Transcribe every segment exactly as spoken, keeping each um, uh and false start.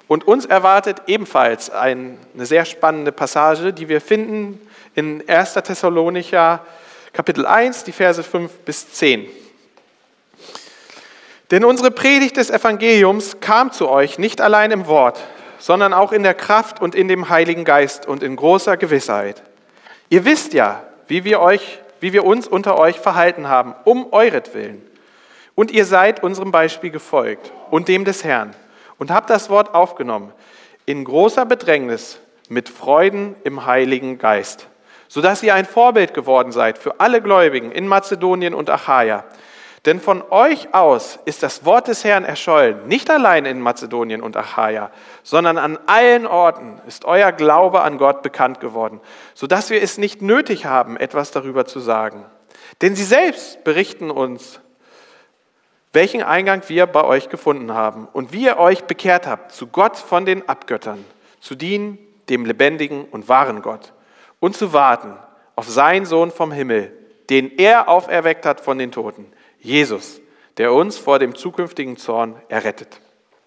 Und uns erwartet ebenfalls eine sehr spannende Passage, die wir finden in erster Thessalonicher Kapitel eins, die Verse fünf bis zehn. Denn unsere Predigt des Evangeliums kam zu euch nicht allein im Wort, sondern auch in der Kraft und in dem Heiligen Geist und in großer Gewissheit. Ihr wisst ja, wie wir euch, wie wir uns unter euch verhalten haben, um euretwillen. Und ihr seid unserem Beispiel gefolgt und dem des Herrn und habt das Wort aufgenommen, in großer Bedrängnis, mit Freuden im Heiligen Geist, sodass ihr ein Vorbild geworden seid für alle Gläubigen in Mazedonien und Achaia. Denn von euch aus ist das Wort des Herrn erschollen, nicht allein in Mazedonien und Achaia, sondern an allen Orten ist euer Glaube an Gott bekannt geworden, sodass wir es nicht nötig haben, etwas darüber zu sagen. Denn sie selbst berichten uns, welchen Eingang wir bei euch gefunden haben und wie ihr euch bekehrt habt zu Gott von den Abgöttern, zu dienen dem lebendigen und wahren Gott und zu warten auf seinen Sohn vom Himmel, den er auferweckt hat von den Toten, Jesus, der uns vor dem zukünftigen Zorn errettet.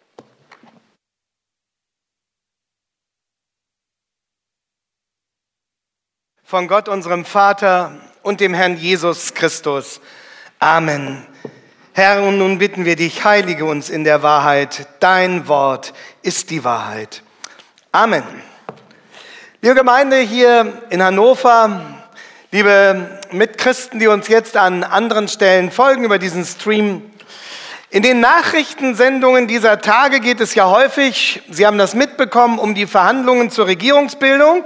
Von Gott, unserem Vater und dem Herrn Jesus Christus. Amen. Herr, und nun bitten wir dich, heilige uns in der Wahrheit. Dein Wort ist die Wahrheit. Amen. Liebe Gemeinde hier in Hannover, liebe Mitchristen, die uns jetzt an anderen Stellen folgen über diesen Stream. In den Nachrichtensendungen dieser Tage geht es ja häufig, Sie haben das mitbekommen, um die Verhandlungen zur Regierungsbildung.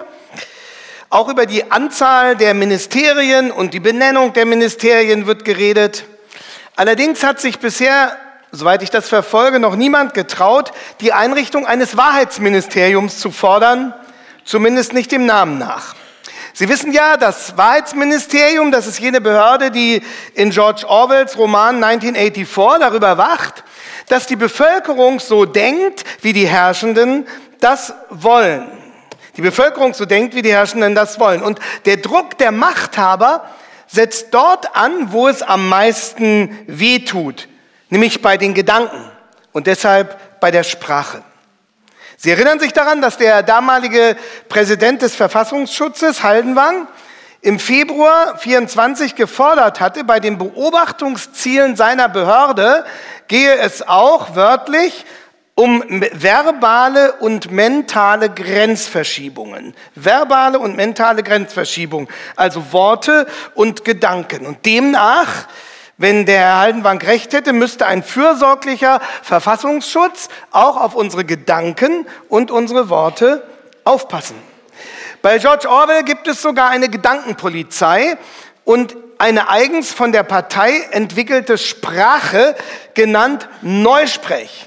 Auch über die Anzahl der Ministerien und die Benennung der Ministerien wird geredet. Allerdings hat sich bisher, soweit ich das verfolge, noch niemand getraut, die Einrichtung eines Wahrheitsministeriums zu fordern, zumindest nicht dem Namen nach. Sie wissen ja, das Wahrheitsministerium, das ist jene Behörde, die in George Orwells Roman neunzehnhundertvierundachtzig darüber wacht, dass die Bevölkerung so denkt, wie die Herrschenden das wollen. Die Bevölkerung so denkt, wie die Herrschenden das wollen. Und der Druck der Machthaber setzt dort an, wo es am meisten wehtut, nämlich bei den Gedanken und deshalb bei der Sprache. Sie erinnern sich daran, dass der damalige Präsident des Verfassungsschutzes, Haldenwang, im Februar vierundzwanzig gefordert hatte, bei den Beobachtungszielen seiner Behörde gehe es auch wörtlich um verbale und mentale Grenzverschiebungen. Verbale und mentale Grenzverschiebungen, also Worte und Gedanken. Und demnach, wenn der Herr Haldenwang recht hätte, müsste ein fürsorglicher Verfassungsschutz auch auf unsere Gedanken und unsere Worte aufpassen. Bei George Orwell gibt es sogar eine Gedankenpolizei und eine eigens von der Partei entwickelte Sprache, genannt Neusprech.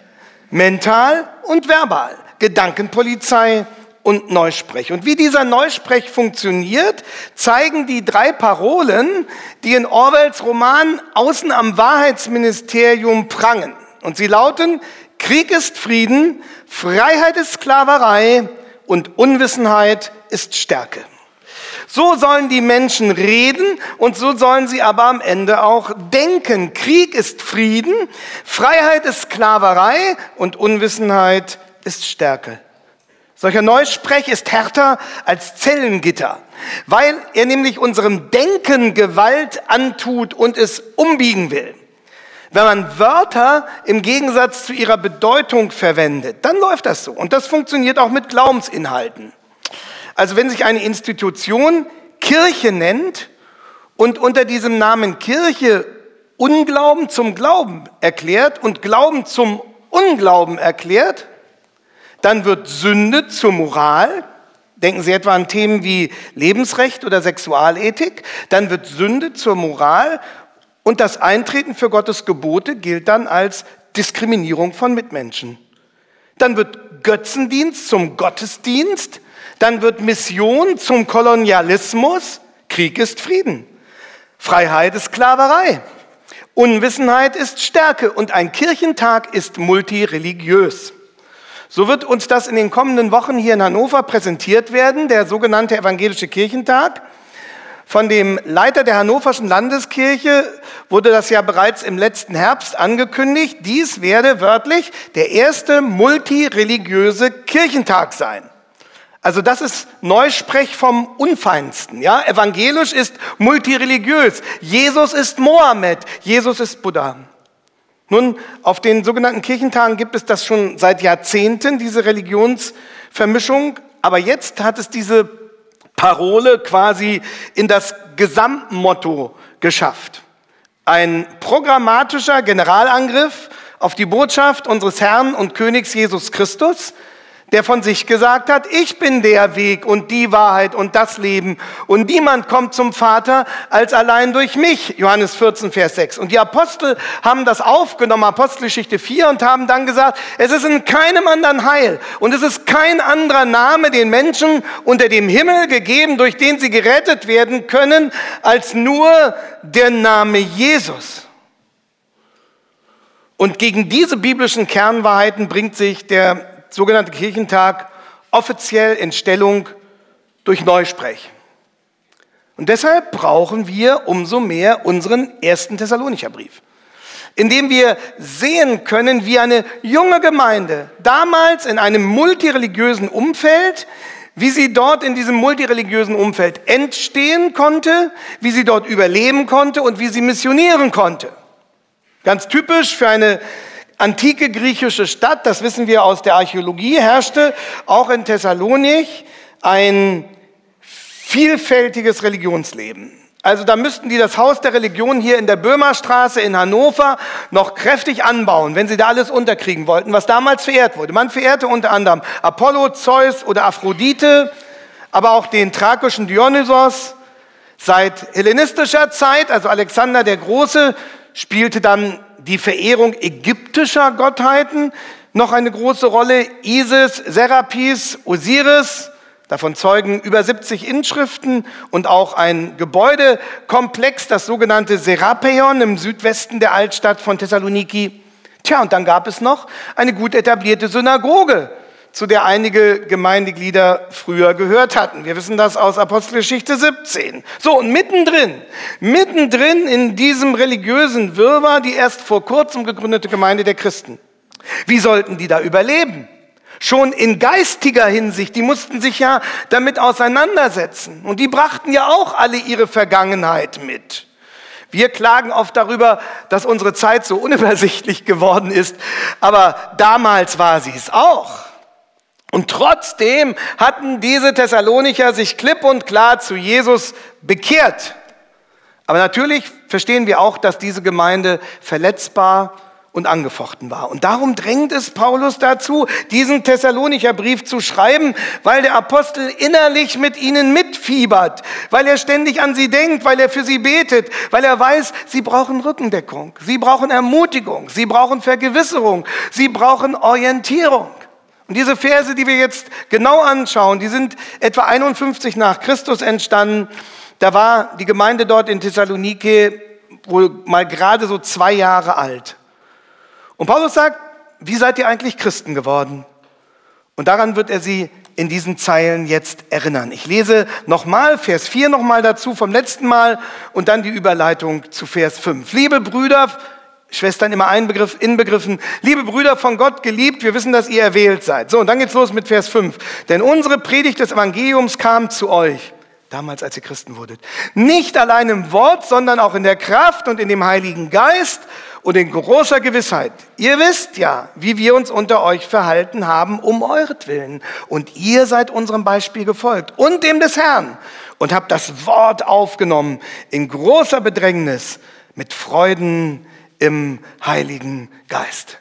Mental und verbal, Gedankenpolizei und Neusprech. Und wie dieser Neusprech funktioniert, zeigen die drei Parolen, die in Orwells Roman Außen am Wahrheitsministerium prangen. Und sie lauten: Krieg ist Frieden, Freiheit ist Sklaverei und Unwissenheit ist Stärke. So sollen die Menschen reden und so sollen sie aber am Ende auch denken. Krieg ist Frieden, Freiheit ist Sklaverei und Unwissenheit ist Stärke. Solcher Neusprech ist härter als Zellengitter, weil er nämlich unserem Denken Gewalt antut und es umbiegen will. Wenn man Wörter im Gegensatz zu ihrer Bedeutung verwendet, dann läuft das so. Und das funktioniert auch mit Glaubensinhalten. Also wenn sich eine Institution Kirche nennt und unter diesem Namen Kirche Unglauben zum Glauben erklärt und Glauben zum Unglauben erklärt, dann wird Sünde zur Moral. Denken Sie etwa an Themen wie Lebensrecht oder Sexualethik. Dann wird Sünde zur Moral und das Eintreten für Gottes Gebote gilt dann als Diskriminierung von Mitmenschen. Dann wird Götzendienst zum Gottesdienst. Dann wird Mission zum Kolonialismus. Krieg ist Frieden. Freiheit ist Sklaverei. Unwissenheit ist Stärke. Und ein Kirchentag ist multireligiös. So wird uns das in den kommenden Wochen hier in Hannover präsentiert werden, der sogenannte Evangelische Kirchentag, Von dem Leiter der Hannoverschen Landeskirche wurde das ja bereits im letzten Herbst angekündigt. Dies werde wörtlich der erste multireligiöse Kirchentag sein. Also das ist Neusprech vom Unfeinsten. Ja? Evangelisch ist multireligiös. Jesus ist Mohammed. Jesus ist Buddha. Nun, auf den sogenannten Kirchentagen gibt es das schon seit Jahrzehnten, diese Religionsvermischung. Aber jetzt hat es diese Parole quasi in das Gesamtmotto geschafft. Ein programmatischer Generalangriff auf die Botschaft unseres Herrn und Königs Jesus Christus, der von sich gesagt hat, ich bin der Weg und die Wahrheit und das Leben und niemand kommt zum Vater als allein durch mich, Johannes vierzehn, Vers sechs. Und die Apostel haben das aufgenommen, Apostelgeschichte vier, und haben dann gesagt, es ist in keinem anderen Heil und es ist kein anderer Name den Menschen unter dem Himmel gegeben, durch den sie gerettet werden können, als nur der Name Jesus. Und gegen diese biblischen Kernwahrheiten bringt sich der sogenannte Kirchentag offiziell in Stellung durch Neusprech. Und deshalb brauchen wir umso mehr unseren ersten Thessalonicher Brief, in dem wir sehen können, wie eine junge Gemeinde damals in einem multireligiösen Umfeld, wie sie dort in diesem multireligiösen Umfeld entstehen konnte, wie sie dort überleben konnte und wie sie missionieren konnte. Ganz typisch für eine antike griechische Stadt, das wissen wir aus der Archäologie, herrschte auch in Thessalonich ein vielfältiges Religionsleben. Also da müssten die das Haus der Religion hier in der Böhmerstraße in Hannover noch kräftig anbauen, wenn sie da alles unterkriegen wollten, was damals verehrt wurde. Man verehrte unter anderem Apollo, Zeus oder Aphrodite, aber auch den thrakischen Dionysos. Seit hellenistischer Zeit, also Alexander der Große, spielte dann die Verehrung ägyptischer Gottheiten noch eine große Rolle. Isis, Serapis, Osiris, davon zeugen über siebzig Inschriften und auch ein Gebäudekomplex, das sogenannte Serapeion im Südwesten der Altstadt von Thessaloniki. Tja, und dann gab es noch eine gut etablierte Synagoge, zu der einige Gemeindeglieder früher gehört hatten. Wir wissen das aus Apostelgeschichte siebzehn. So, und mittendrin, mittendrin in diesem religiösen Wirrwarr die erst vor kurzem gegründete Gemeinde der Christen. Wie sollten die da überleben? Schon in geistiger Hinsicht, die mussten sich ja damit auseinandersetzen. Und die brachten ja auch alle ihre Vergangenheit mit. Wir klagen oft darüber, dass unsere Zeit so unübersichtlich geworden ist, aber damals war sie es auch. Und trotzdem hatten diese Thessalonicher sich klipp und klar zu Jesus bekehrt. Aber natürlich verstehen wir auch, dass diese Gemeinde verletzbar und angefochten war. Und darum drängt es Paulus dazu, diesen Thessalonicher Brief zu schreiben, weil der Apostel innerlich mit ihnen mitfiebert, weil er ständig an sie denkt, weil er für sie betet, weil er weiß, sie brauchen Rückendeckung, sie brauchen Ermutigung, sie brauchen Vergewisserung, sie brauchen Orientierung. Und diese Verse, die wir jetzt genau anschauen, die sind etwa einundfünfzig nach Christus entstanden. Da war die Gemeinde dort in Thessalonike wohl mal gerade so zwei Jahre alt. Und Paulus sagt, wie seid ihr eigentlich Christen geworden? Und daran wird er sie in diesen Zeilen jetzt erinnern. Ich lese nochmal Vers vier nochmal dazu vom letzten Mal und dann die Überleitung zu Vers fünf. Liebe Brüder, Schwestern immer einbegriff, inbegriffen. Liebe Brüder von Gott geliebt, wir wissen, dass ihr erwählt seid. So, und dann geht's los mit Vers fünf. Denn unsere Predigt des Evangeliums kam zu euch, damals als ihr Christen wurdet, nicht allein im Wort, sondern auch in der Kraft und in dem Heiligen Geist und in großer Gewissheit. Ihr wisst ja, wie wir uns unter euch verhalten haben, um euretwillen. Und ihr seid unserem Beispiel gefolgt und dem des Herrn und habt das Wort aufgenommen in großer Bedrängnis mit Freuden im Heiligen Geist.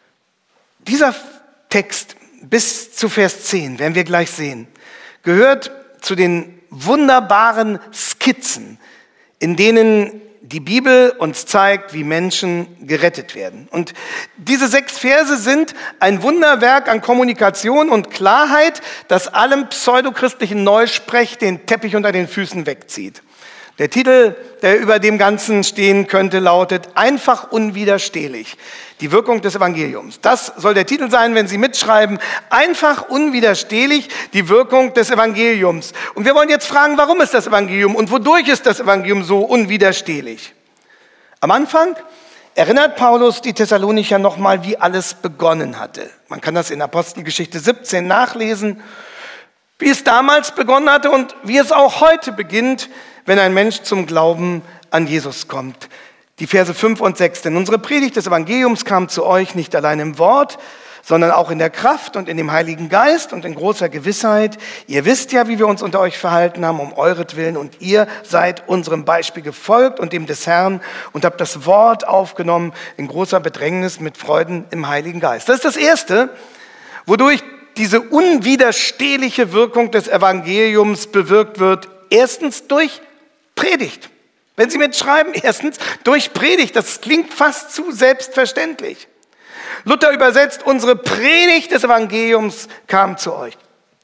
Dieser Text bis zu Vers zehn, werden wir gleich sehen, gehört zu den wunderbaren Skizzen, in denen die Bibel uns zeigt, wie Menschen gerettet werden. Und diese sechs Verse sind ein Wunderwerk an Kommunikation und Klarheit, das allem pseudochristlichen Neusprech den Teppich unter den Füßen wegzieht. Der Titel, der über dem Ganzen stehen könnte, lautet: Einfach unwiderstehlich. Die Die Wirkung des Evangeliums. Das soll der Titel sein, wenn Sie mitschreiben. Einfach unwiderstehlich die Wirkung des Evangeliums. Und wir wollen jetzt fragen, warum ist das Evangelium und wodurch ist das Evangelium so unwiderstehlich? Am Anfang erinnert Paulus die Thessalonicher nochmal, wie alles begonnen hatte. Man kann das in Apostelgeschichte siebzehn nachlesen, wie es damals begonnen hatte und wie es auch heute beginnt, wenn ein Mensch zum Glauben an Jesus kommt. Die Verse fünf und sechs. Denn unsere Predigt des Evangeliums kam zu euch nicht allein im Wort, sondern auch in der Kraft und in dem Heiligen Geist und in großer Gewissheit. Ihr wisst ja, wie wir uns unter euch verhalten haben, um euretwillen. Und ihr seid unserem Beispiel gefolgt und dem des Herrn und habt das Wort aufgenommen in großer Bedrängnis mit Freuden im Heiligen Geist. Das ist das Erste, wodurch diese unwiderstehliche Wirkung des Evangeliums bewirkt wird. Erstens durch Predigt. Wenn Sie mitschreiben, erstens durch Predigt. Das klingt fast zu selbstverständlich. Luther übersetzt, unsere Predigt des Evangeliums kam zu euch.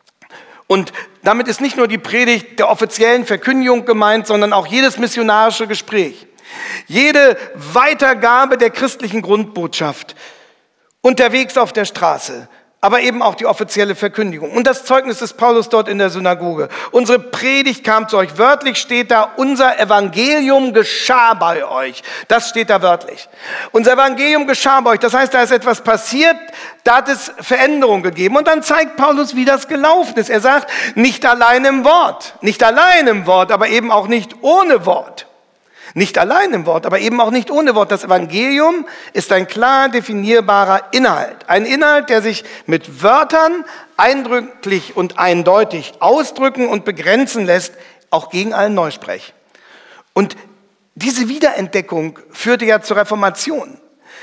Und damit ist nicht nur die Predigt der offiziellen Verkündigung gemeint, sondern auch jedes missionarische Gespräch. Jede Weitergabe der christlichen Grundbotschaft unterwegs auf der Straße. Aber eben auch die offizielle Verkündigung. Und das Zeugnis des Paulus dort in der Synagoge. Unsere Predigt kam zu euch. Wörtlich steht da, unser Evangelium geschah bei euch. Das steht da wörtlich. Unser Evangelium geschah bei euch. Das heißt, da ist etwas passiert, da hat es Veränderung gegeben. Und dann zeigt Paulus, wie das gelaufen ist. Er sagt, nicht allein im Wort. Nicht allein im Wort, aber eben auch nicht ohne Wort. Nicht allein im Wort, aber eben auch nicht ohne Wort. Das Evangelium ist ein klar definierbarer Inhalt. Ein Inhalt, der sich mit Wörtern eindrücklich und eindeutig ausdrücken und begrenzen lässt, auch gegen allen Neusprech. Und diese Wiederentdeckung führte ja zur Reformation.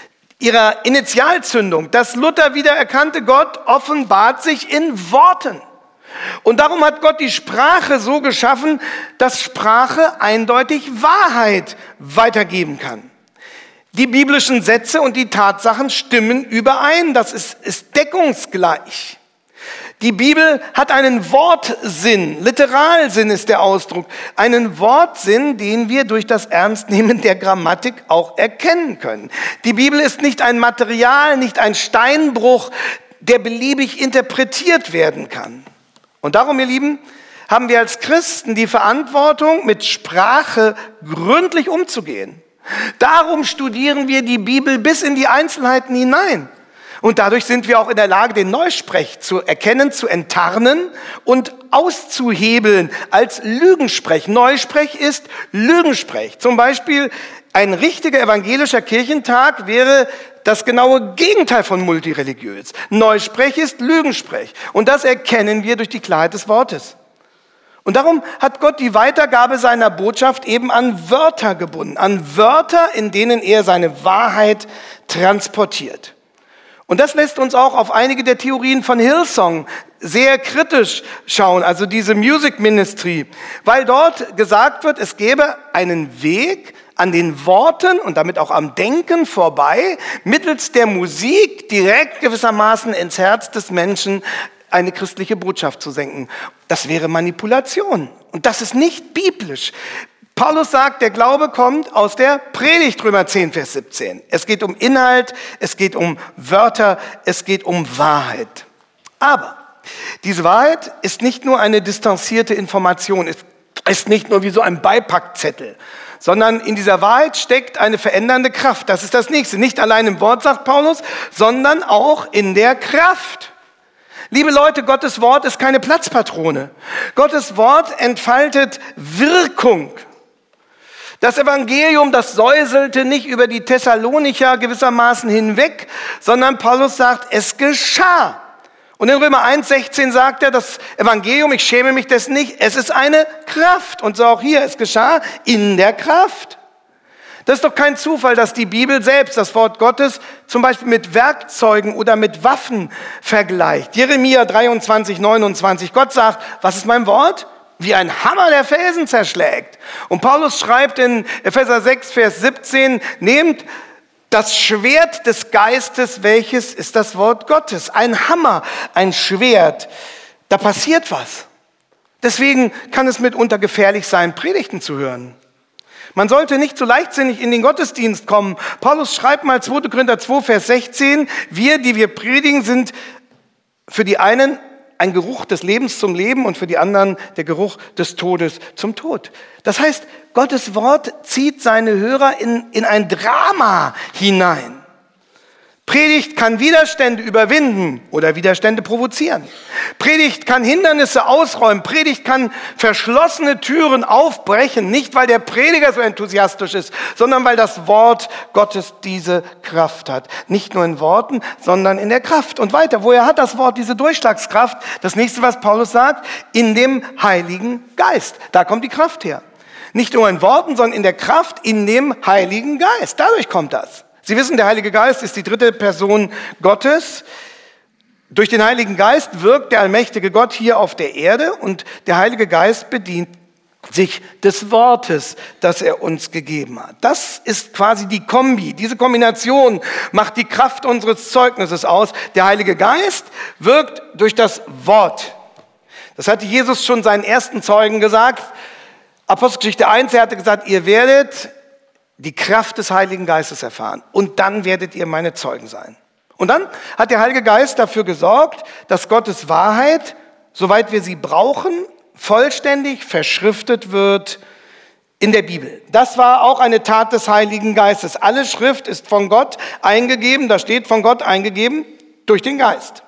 Ihrer Initialzündung, dass Luther wieder erkannte, Gott offenbart sich in Worten. Und darum hat Gott die Sprache so geschaffen, dass Sprache eindeutig Wahrheit weitergeben kann. Die biblischen Sätze und die Tatsachen stimmen überein. Das ist, ist deckungsgleich. Die Bibel hat einen Wortsinn, Literalsinn ist der Ausdruck, einen Wortsinn, den wir durch das Ernstnehmen der Grammatik auch erkennen können. Die Bibel ist nicht ein Material, nicht ein Steinbruch, der beliebig interpretiert werden kann. Und darum, ihr Lieben, haben wir als Christen die Verantwortung, mit Sprache gründlich umzugehen. Darum studieren wir die Bibel bis in die Einzelheiten hinein. Und dadurch sind wir auch in der Lage, den Neusprech zu erkennen, zu enttarnen und auszuhebeln als Lügensprech. Neusprech ist Lügensprech. Zum Beispiel ein richtiger evangelischer Kirchentag wäre das genaue Gegenteil von multireligiös. Neusprech ist Lügensprech. Und das erkennen wir durch die Klarheit des Wortes. Und darum hat Gott die Weitergabe seiner Botschaft eben an Wörter gebunden. An Wörter, in denen er seine Wahrheit transportiert. Und das lässt uns auch auf einige der Theorien von Hillsong sehr kritisch schauen, also diese Music Ministry, weil dort gesagt wird, es gäbe einen Weg an den Worten und damit auch am Denken vorbei, mittels der Musik direkt gewissermaßen ins Herz des Menschen eine christliche Botschaft zu senken. Das wäre Manipulation und das ist nicht biblisch. Paulus sagt, der Glaube kommt aus der Predigt, Römer zehn, Vers siebzehn. Es geht um Inhalt, es geht um Wörter, es geht um Wahrheit. Aber diese Wahrheit ist nicht nur eine distanzierte Information, es ist nicht nur wie so ein Beipackzettel, sondern in dieser Wahrheit steckt eine verändernde Kraft. Das ist das Nächste. Nicht allein im Wort, sagt Paulus, sondern auch in der Kraft. Liebe Leute, Gottes Wort ist keine Platzpatrone. Gottes Wort entfaltet Wirkung. Das Evangelium, das säuselte nicht über die Thessalonicher gewissermaßen hinweg, sondern Paulus sagt, es geschah. Und in Römer eins, sechzehn sagt er, das Evangelium, ich schäme mich dessen nicht, es ist eine Kraft. Und so auch hier, es geschah in der Kraft. Das ist doch kein Zufall, dass die Bibel selbst das Wort Gottes zum Beispiel mit Werkzeugen oder mit Waffen vergleicht. Jeremia dreiundzwanzig, neunundzwanzig, Gott sagt, was ist mein Wort? Wie ein Hammer, der Felsen zerschlägt. Und Paulus schreibt in Epheser sechs, Vers siebzehn, nehmt das Schwert des Geistes, welches ist das Wort Gottes. Ein Hammer, ein Schwert. Da passiert was. Deswegen kann es mitunter gefährlich sein, Predigten zu hören. Man sollte nicht so leichtsinnig in den Gottesdienst kommen. Paulus schreibt mal zweiter Korinther zwei, Vers sechzehn, wir, die wir predigen, sind für die einen ein Geruch des Lebens zum Leben und für die anderen der Geruch des Todes zum Tod. Das heißt, Gottes Wort zieht seine Hörer in, in ein Drama hinein. Predigt kann Widerstände überwinden oder Widerstände provozieren. Predigt kann Hindernisse ausräumen. Predigt kann verschlossene Türen aufbrechen. Nicht, weil der Prediger so enthusiastisch ist, sondern weil das Wort Gottes diese Kraft hat. Nicht nur in Worten, sondern in der Kraft. Und weiter, woher hat das Wort diese Durchschlagskraft? Das nächste, was Paulus sagt, in dem Heiligen Geist. Da kommt die Kraft her. Nicht nur in Worten, sondern in der Kraft, in dem Heiligen Geist. Dadurch kommt das. Sie wissen, der Heilige Geist ist die dritte Person Gottes. Durch den Heiligen Geist wirkt der allmächtige Gott hier auf der Erde und der Heilige Geist bedient sich des Wortes, das er uns gegeben hat. Das ist quasi die Kombi. Diese Kombination macht die Kraft unseres Zeugnisses aus. Der Heilige Geist wirkt durch das Wort. Das hatte Jesus schon seinen ersten Zeugen gesagt. Apostelgeschichte eins, er hatte gesagt, ihr werdet die Kraft des Heiligen Geistes erfahren. Und dann werdet ihr meine Zeugen sein. Und dann hat der Heilige Geist dafür gesorgt, dass Gottes Wahrheit, soweit wir sie brauchen, vollständig verschriftet wird in der Bibel. Das war auch eine Tat des Heiligen Geistes. Alle Schrift ist von Gott eingegeben, da steht von Gott eingegeben, durch den Geist.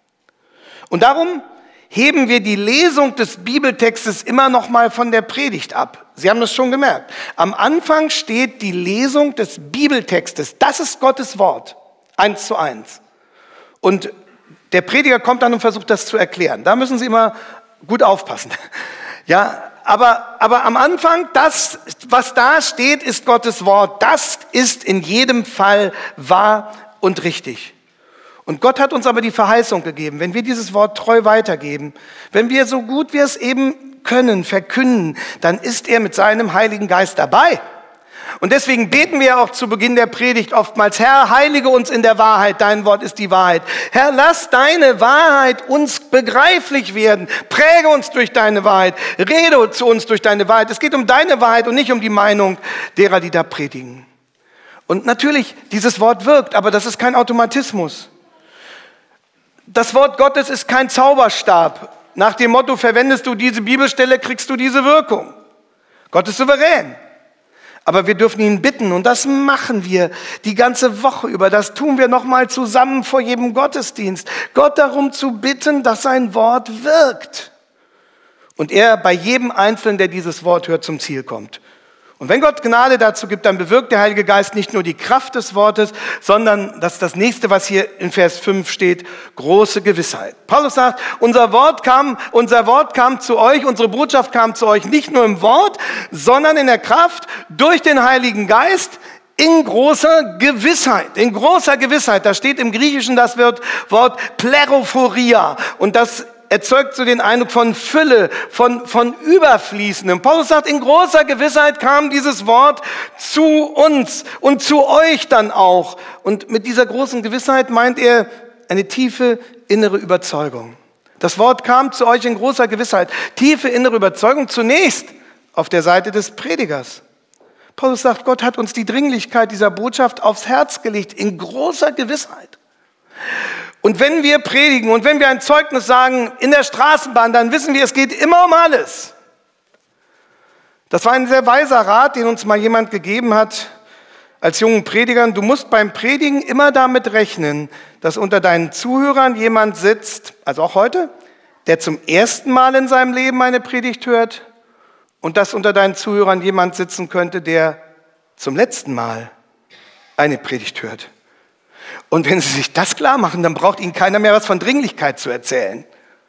Und darum heben wir die Lesung des Bibeltextes immer noch mal von der Predigt ab. Sie haben das schon gemerkt. Am Anfang steht die Lesung des Bibeltextes. Das ist Gottes Wort. Eins zu eins. Und der Prediger kommt dann und versucht, das zu erklären. Da müssen Sie immer gut aufpassen. Ja, aber, aber am Anfang, das, was da steht, ist Gottes Wort. Das ist in jedem Fall wahr und richtig. Und Gott hat uns aber die Verheißung gegeben, wenn wir dieses Wort treu weitergeben, wenn wir so gut wir es eben können, verkünden, dann ist er mit seinem Heiligen Geist dabei. Und deswegen beten wir auch zu Beginn der Predigt oftmals, Herr, heilige uns in der Wahrheit, dein Wort ist die Wahrheit. Herr, lass deine Wahrheit uns begreiflich werden, präge uns durch deine Wahrheit, rede zu uns durch deine Wahrheit. Es geht um deine Wahrheit und nicht um die Meinung derer, die da predigen. Und natürlich, dieses Wort wirkt, aber das ist kein Automatismus. Das Wort Gottes ist kein Zauberstab. Nach dem Motto, verwendest du diese Bibelstelle, kriegst du diese Wirkung. Gott ist souverän. Aber wir dürfen ihn bitten und das machen wir die ganze Woche über. Das tun wir nochmal zusammen vor jedem Gottesdienst. Gott darum zu bitten, dass sein Wort wirkt. Und er bei jedem Einzelnen, der dieses Wort hört, zum Ziel kommt. Und wenn Gott Gnade dazu gibt, dann bewirkt der Heilige Geist nicht nur die Kraft des Wortes, sondern, das ist das nächste, was hier in Vers fünf steht, große Gewissheit. Paulus sagt, unser Wort kam, unser Wort kam zu euch, unsere Botschaft kam zu euch, nicht nur im Wort, sondern in der Kraft durch den Heiligen Geist in großer Gewissheit. In großer Gewissheit. Da steht im Griechischen das Wort Plerophoria und das erzeugt so den Eindruck von Fülle, von, von Überfließendem. Paulus sagt, in großer Gewissheit kam dieses Wort zu uns und zu euch dann auch. Und mit dieser großen Gewissheit meint er eine tiefe innere Überzeugung. Das Wort kam zu euch in großer Gewissheit. Tiefe innere Überzeugung zunächst auf der Seite des Predigers. Paulus sagt, Gott hat uns die Dringlichkeit dieser Botschaft aufs Herz gelegt, in großer Gewissheit. Und wenn wir predigen und wenn wir ein Zeugnis sagen in der Straßenbahn, dann wissen wir, es geht immer um alles. Das war ein sehr weiser Rat, den uns mal jemand gegeben hat als jungen Predigern. Du musst beim Predigen immer damit rechnen, dass unter deinen Zuhörern jemand sitzt, also auch heute, der zum ersten Mal in seinem Leben eine Predigt hört und dass unter deinen Zuhörern jemand sitzen könnte, der zum letzten Mal eine Predigt hört. Und wenn Sie sich das klar machen, dann braucht Ihnen keiner mehr was von Dringlichkeit zu erzählen.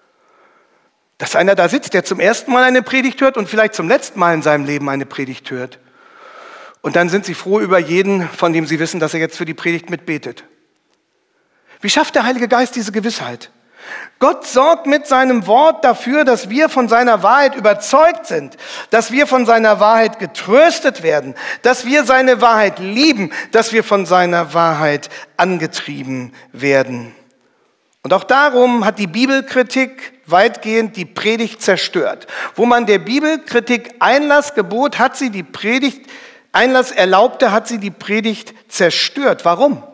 Dass einer da sitzt, der zum ersten Mal eine Predigt hört und vielleicht zum letzten Mal in seinem Leben eine Predigt hört. Und dann sind Sie froh über jeden, von dem Sie wissen, dass er jetzt für die Predigt mitbetet. Wie schafft der Heilige Geist diese Gewissheit? Gott sorgt mit seinem Wort dafür, dass wir von seiner Wahrheit überzeugt sind, dass wir von seiner Wahrheit getröstet werden, dass wir seine Wahrheit lieben, dass wir von seiner Wahrheit angetrieben werden. Und auch darum hat die Bibelkritik weitgehend die Predigt zerstört. Wo man der Bibelkritik Einlass gebot, hat sie die Predigt Einlass erlaubte, hat sie die Predigt zerstört. Warum?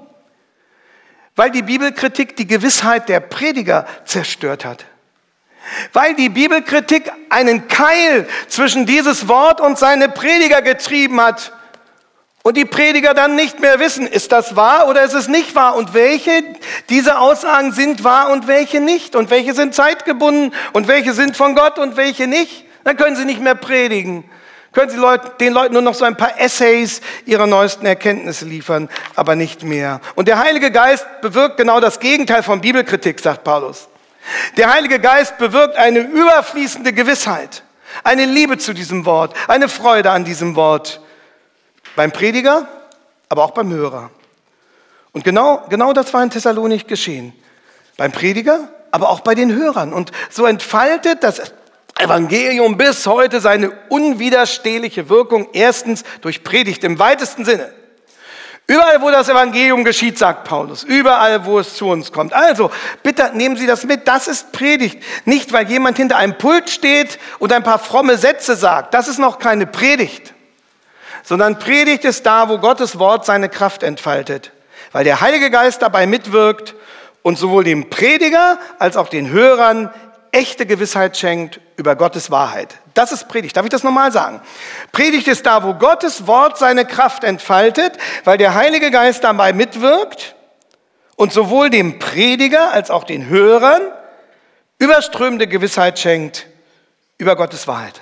Weil die Bibelkritik die Gewissheit der Prediger zerstört hat. Weil die Bibelkritik einen Keil zwischen dieses Wort und seine Prediger getrieben hat. Und die Prediger dann nicht mehr wissen, ist das wahr oder ist es nicht wahr? Und welche dieser Aussagen sind wahr und welche nicht? Und welche sind zeitgebunden und welche sind von Gott und welche nicht? Dann können sie nicht mehr predigen. Können sie Leut, den Leuten nur noch so ein paar Essays ihrer neuesten Erkenntnisse liefern, aber nicht mehr. Und der Heilige Geist bewirkt genau das Gegenteil von Bibelkritik, sagt Paulus. Der Heilige Geist bewirkt eine überfließende Gewissheit, eine Liebe zu diesem Wort, eine Freude an diesem Wort. Beim Prediger, aber auch beim Hörer. Und genau, genau das war in Thessalonik geschehen. Beim Prediger, aber auch bei den Hörern. Und so entfaltet das Evangelium bis heute seine unwiderstehliche Wirkung, erstens durch Predigt im weitesten Sinne. Überall, wo das Evangelium geschieht, sagt Paulus, überall, wo es zu uns kommt. Also, bitte nehmen Sie das mit, das ist Predigt. Nicht, weil jemand hinter einem Pult steht und ein paar fromme Sätze sagt. Das ist noch keine Predigt. Sondern Predigt ist da, wo Gottes Wort seine Kraft entfaltet. Weil der Heilige Geist dabei mitwirkt und sowohl dem Prediger als auch den Hörern echte Gewissheit schenkt über Gottes Wahrheit. Das ist Predigt. Darf ich das nochmal sagen? Predigt ist da, wo Gottes Wort seine Kraft entfaltet, weil der Heilige Geist dabei mitwirkt und sowohl dem Prediger als auch den Hörern überströmende Gewissheit schenkt über Gottes Wahrheit.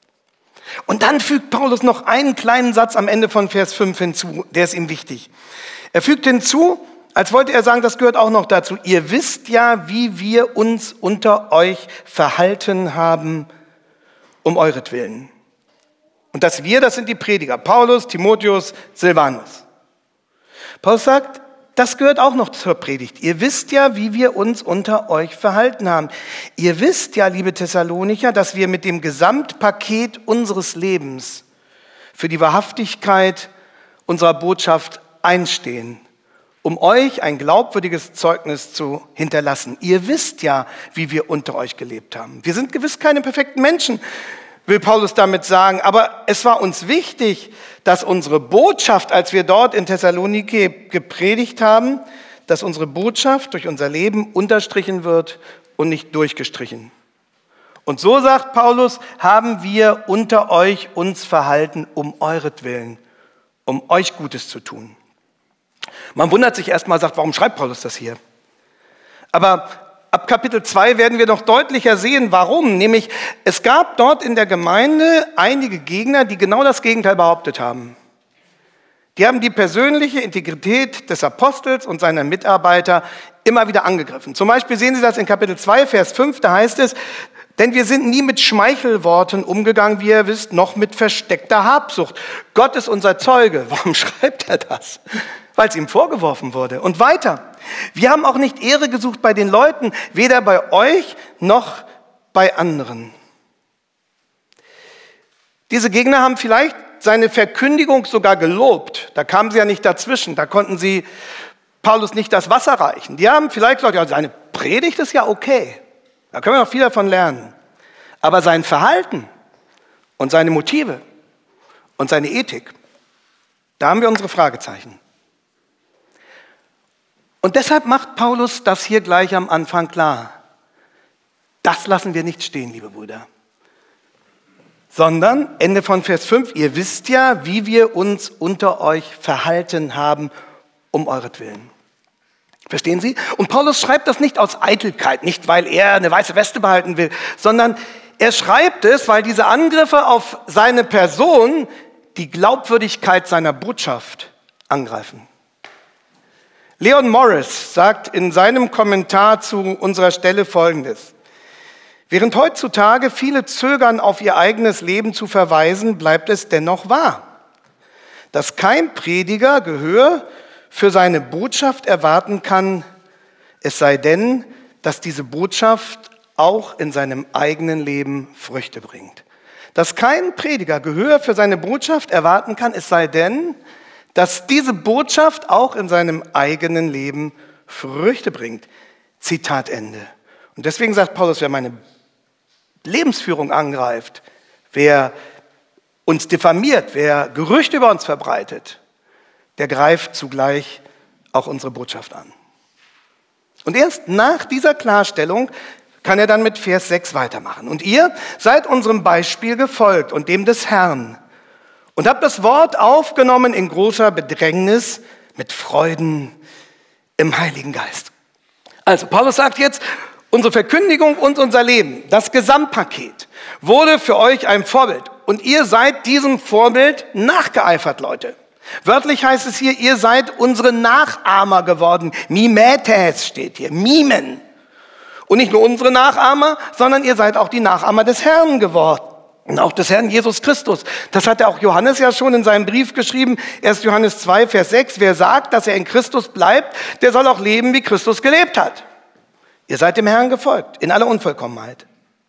Und dann fügt Paulus noch einen kleinen Satz am Ende von Vers fünf hinzu, der ist ihm wichtig. Er fügt hinzu, als wollte er sagen, das gehört auch noch dazu. Ihr wisst ja, wie wir uns unter euch verhalten haben, um euretwillen. Und das wir, das sind die Prediger. Paulus, Timotheus, Silvanus. Paulus sagt, das gehört auch noch zur Predigt. Ihr wisst ja, wie wir uns unter euch verhalten haben. Ihr wisst ja, liebe Thessalonicher, dass wir mit dem Gesamtpaket unseres Lebens für die Wahrhaftigkeit unserer Botschaft einstehen, um euch ein glaubwürdiges Zeugnis zu hinterlassen. Ihr wisst ja, wie wir unter euch gelebt haben. Wir sind gewiss keine perfekten Menschen, will Paulus damit sagen. Aber es war uns wichtig, dass unsere Botschaft, als wir dort in Thessaloniki gepredigt haben, dass unsere Botschaft durch unser Leben unterstrichen wird und nicht durchgestrichen. Und so, sagt Paulus, haben wir unter euch uns verhalten, um euretwillen, um euch Gutes zu tun. Man wundert sich erstmal, sagt, warum schreibt Paulus das hier? Aber ab Kapitel zwei werden wir noch deutlicher sehen, warum. Nämlich, es gab dort in der Gemeinde einige Gegner, die genau das Gegenteil behauptet haben. Die haben die persönliche Integrität des Apostels und seiner Mitarbeiter immer wieder angegriffen. Zum Beispiel sehen Sie das in Kapitel zwei, Vers fünf, da heißt es, denn wir sind nie mit Schmeichelworten umgegangen, wie ihr wisst, noch mit versteckter Habsucht. Gott ist unser Zeuge. Warum schreibt er das? Weil es ihm vorgeworfen wurde. Und weiter. Wir haben auch nicht Ehre gesucht bei den Leuten, weder bei euch noch bei anderen. Diese Gegner haben vielleicht seine Verkündigung sogar gelobt. Da kamen sie ja nicht dazwischen. Da konnten sie Paulus nicht das Wasser reichen. Die haben vielleicht gesagt, ja, seine Predigt ist ja okay. Da können wir noch viel davon lernen. Aber sein Verhalten und seine Motive und seine Ethik, da haben wir unsere Fragezeichen. Und deshalb macht Paulus das hier gleich am Anfang klar. Das lassen wir nicht stehen, liebe Brüder. Sondern, Ende von Vers fünf, ihr wisst ja, wie wir uns unter euch verhalten haben, um euretwillen. Verstehen Sie? Und Paulus schreibt das nicht aus Eitelkeit, nicht weil er eine weiße Weste behalten will, sondern er schreibt es, weil diese Angriffe auf seine Person die Glaubwürdigkeit seiner Botschaft angreifen. Leon Morris sagt in seinem Kommentar zu unserer Stelle Folgendes. Während heutzutage viele zögern, auf ihr eigenes Leben zu verweisen, bleibt es dennoch wahr, dass kein Prediger Gehör für seine Botschaft erwarten kann, es sei denn, dass diese Botschaft auch in seinem eigenen Leben Früchte bringt. Dass kein Prediger Gehör für seine Botschaft erwarten kann, es sei denn, dass diese Botschaft auch in seinem eigenen Leben Früchte bringt. Zitat Ende. Und deswegen sagt Paulus, wer meine Lebensführung angreift, wer uns diffamiert, wer Gerüchte über uns verbreitet, der greift zugleich auch unsere Botschaft an. Und erst nach dieser Klarstellung kann er dann mit Vers sechs weitermachen. Und ihr seid unserem Beispiel gefolgt und dem des Herrn und habt das Wort aufgenommen in großer Bedrängnis mit Freuden im Heiligen Geist. Also Paulus sagt jetzt, unsere Verkündigung und unser Leben, das Gesamtpaket, wurde für euch ein Vorbild. Und ihr seid diesem Vorbild nachgeeifert, Leute. Wörtlich heißt es hier, ihr seid unsere Nachahmer geworden. Mimetes steht hier, Mimen. Und nicht nur unsere Nachahmer, sondern ihr seid auch die Nachahmer des Herrn geworden. Und auch des Herrn Jesus Christus. Das hat ja auch Johannes ja schon in seinem Brief geschrieben. erster Johannes zwei, Vers sechs. Wer sagt, dass er in Christus bleibt, der soll auch leben, wie Christus gelebt hat. Ihr seid dem Herrn gefolgt, in aller Unvollkommenheit.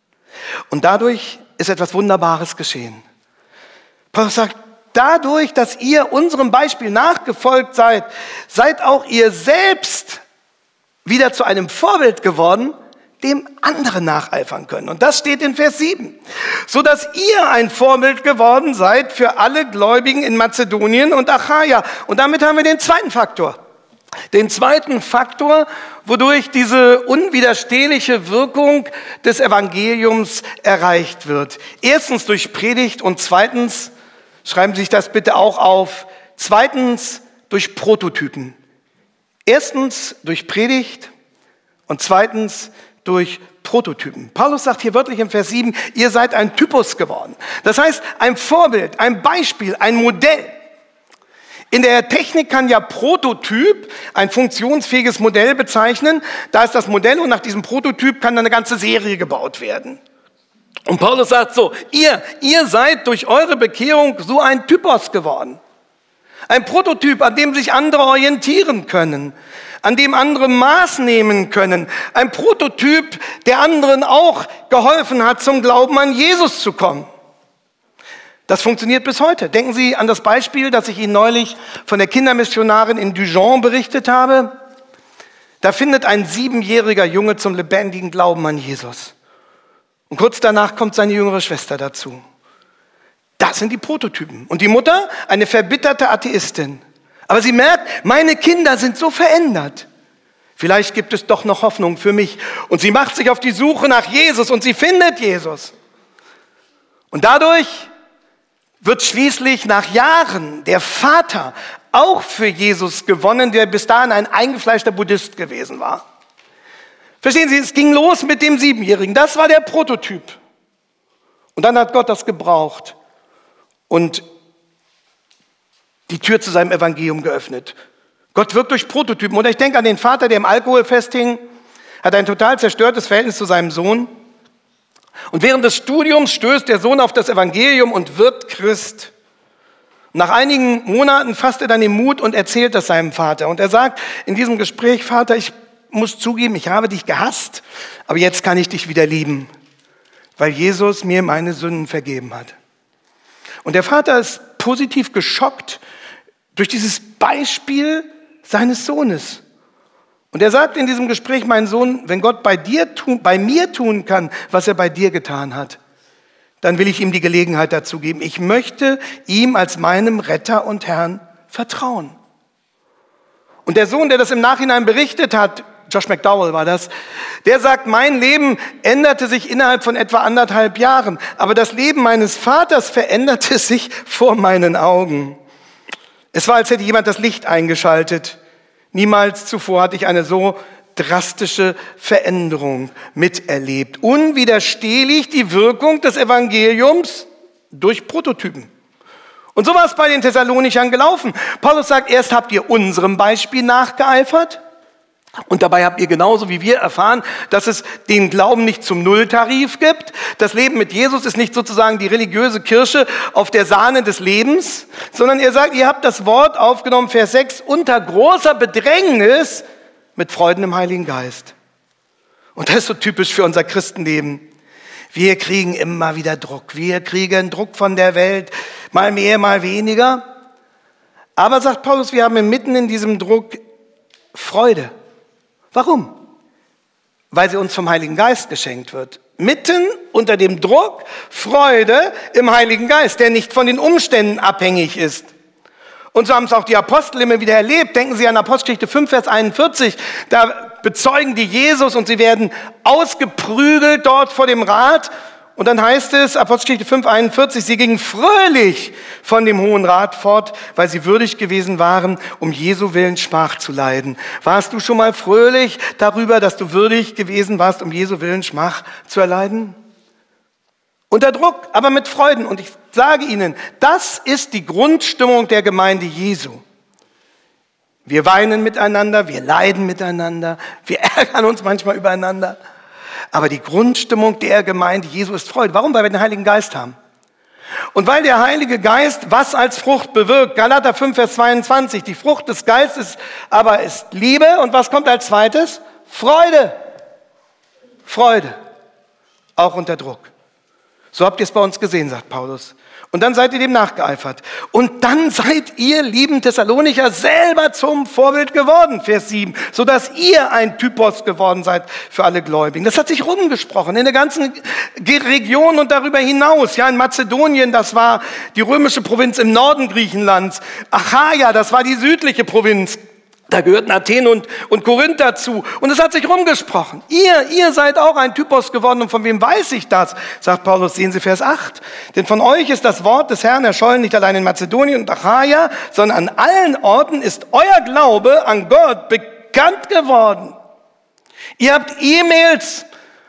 Und dadurch ist etwas Wunderbares geschehen. Paulus sagt, dadurch, dass ihr unserem Beispiel nachgefolgt seid, seid auch ihr selbst wieder zu einem Vorbild geworden, dem andere nacheifern können. Und das steht in Vers sieben. So dass ihr ein Vorbild geworden seid für alle Gläubigen in Mazedonien und Achaia. Und damit haben wir den zweiten Faktor. Den zweiten Faktor, wodurch diese unwiderstehliche Wirkung des Evangeliums erreicht wird. Erstens durch Predigt und zweitens, schreiben Sie sich das bitte auch auf, zweitens durch Prototypen. Erstens durch Predigt und zweitens durch Prototypen. Paulus sagt hier wörtlich im Vers sieben, ihr seid ein Typus geworden. Das heißt, ein Vorbild, ein Beispiel, ein Modell. In der Technik kann ja Prototyp ein funktionsfähiges Modell bezeichnen. Da ist das Modell und nach diesem Prototyp kann dann eine ganze Serie gebaut werden. Und Paulus sagt so, ihr, ihr seid durch eure Bekehrung so ein Typos geworden. Ein Prototyp, an dem sich andere orientieren können, an dem andere Maß nehmen können. Ein Prototyp, der anderen auch geholfen hat, zum Glauben an Jesus zu kommen. Das funktioniert bis heute. Denken Sie an das Beispiel, das ich Ihnen neulich von der Kindermissionarin in Dijon berichtet habe. Da findet ein siebenjähriger Junge zum lebendigen Glauben an Jesus. Und kurz danach kommt seine jüngere Schwester dazu. Das sind die Prototypen. Und die Mutter, eine verbitterte Atheistin. Aber sie merkt, meine Kinder sind so verändert. Vielleicht gibt es doch noch Hoffnung für mich. Und sie macht sich auf die Suche nach Jesus und sie findet Jesus. Und dadurch wird schließlich nach Jahren der Vater auch für Jesus gewonnen, der bis dahin ein eingefleischter Buddhist gewesen war. Verstehen Sie, es ging los mit dem Siebenjährigen. Das war der Prototyp. Und dann hat Gott das gebraucht und die Tür zu seinem Evangelium geöffnet. Gott wirkt durch Prototypen. Oder ich denke an den Vater, der im Alkohol festhing, hat ein total zerstörtes Verhältnis zu seinem Sohn. Und während des Studiums stößt der Sohn auf das Evangelium und wird Christ. Nach einigen Monaten fasst er dann den Mut und erzählt das seinem Vater. Und er sagt in diesem Gespräch, Vater, ich muss zugeben, ich habe dich gehasst, aber jetzt kann ich dich wieder lieben, weil Jesus mir meine Sünden vergeben hat. Und der Vater ist positiv geschockt durch dieses Beispiel seines Sohnes. Und er sagt in diesem Gespräch, mein Sohn, wenn Gott bei dir tun, bei mir tun kann, was er bei dir getan hat, dann will ich ihm die Gelegenheit dazu geben. Ich möchte ihm als meinem Retter und Herrn vertrauen. Und der Sohn, der das im Nachhinein berichtet hat, Josh McDowell war das, der sagt, mein Leben änderte sich innerhalb von etwa anderthalb Jahren, aber das Leben meines Vaters veränderte sich vor meinen Augen. Es war, als hätte jemand das Licht eingeschaltet. Niemals zuvor hatte ich eine so drastische Veränderung miterlebt. Unwiderstehlich die Wirkung des Evangeliums durch Prototypen. Und so war es bei den Thessalonichern gelaufen. Paulus sagt, erst habt ihr unserem Beispiel nachgeeifert und dabei habt ihr genauso wie wir erfahren, dass es den Glauben nicht zum Nulltarif gibt. Das Leben mit Jesus ist nicht sozusagen die religiöse Kirsche auf der Sahne des Lebens, sondern ihr sagt, ihr habt das Wort aufgenommen, Vers sechs, unter großer Bedrängnis mit Freuden im Heiligen Geist. Und das ist so typisch für unser Christenleben. Wir kriegen immer wieder Druck. Wir kriegen Druck von der Welt, mal mehr, mal weniger. Aber, sagt Paulus, wir haben inmitten in diesem Druck Freude. Warum? Weil sie uns vom Heiligen Geist geschenkt wird. mitten unter dem Druck Freude im Heiligen Geist, der nicht von den Umständen abhängig ist. Und so haben es auch die Apostel immer wieder erlebt. Denken Sie an Apostelgeschichte fünf, Vers einundvierzig. Da bezeugen die Jesus und sie werden ausgeprügelt dort vor dem Rat. Und dann heißt es, Apostelgeschichte fünf, einundvierzig, sie gingen fröhlich von dem Hohen Rat fort, weil sie würdig gewesen waren, um Jesu Willen Schmach zu leiden. Warst du schon mal fröhlich darüber, dass du würdig gewesen warst, um Jesu Willen Schmach zu erleiden? Unter Druck, aber mit Freuden. Und ich sage Ihnen, das ist die Grundstimmung der Gemeinde Jesu. Wir weinen miteinander, wir leiden miteinander, wir ärgern uns manchmal übereinander. Aber die Grundstimmung der Gemeinde Jesu ist Freude. Warum? Weil wir den Heiligen Geist haben. Und weil der Heilige Geist was als Frucht bewirkt. Galater fünf, Vers zweiundzwanzig. Die Frucht des Geistes aber ist Liebe. Und was kommt als zweites? Freude. Freude. Auch unter Druck. So habt ihr es bei uns gesehen, sagt Paulus. Und dann seid ihr dem nachgeeifert. Und dann seid ihr, lieben Thessalonicher, selber zum Vorbild geworden, Vers sieben, sodass ihr ein Typos geworden seid für alle Gläubigen. Das hat sich rumgesprochen in der ganzen Region und darüber hinaus. Ja, in Mazedonien, das war die römische Provinz im Norden Griechenlands. Achaia, das war die südliche Provinz. Da gehörten Athen und, und Korinth dazu. Und es hat sich rumgesprochen. Ihr, ihr seid auch ein Typos geworden. Und von wem weiß ich das? Sagt Paulus, sehen Sie Vers acht. Denn von euch ist das Wort des Herrn erschollen, nicht allein in Mazedonien und Achaia, sondern an allen Orten ist euer Glaube an Gott bekannt geworden. Ihr habt E-Mails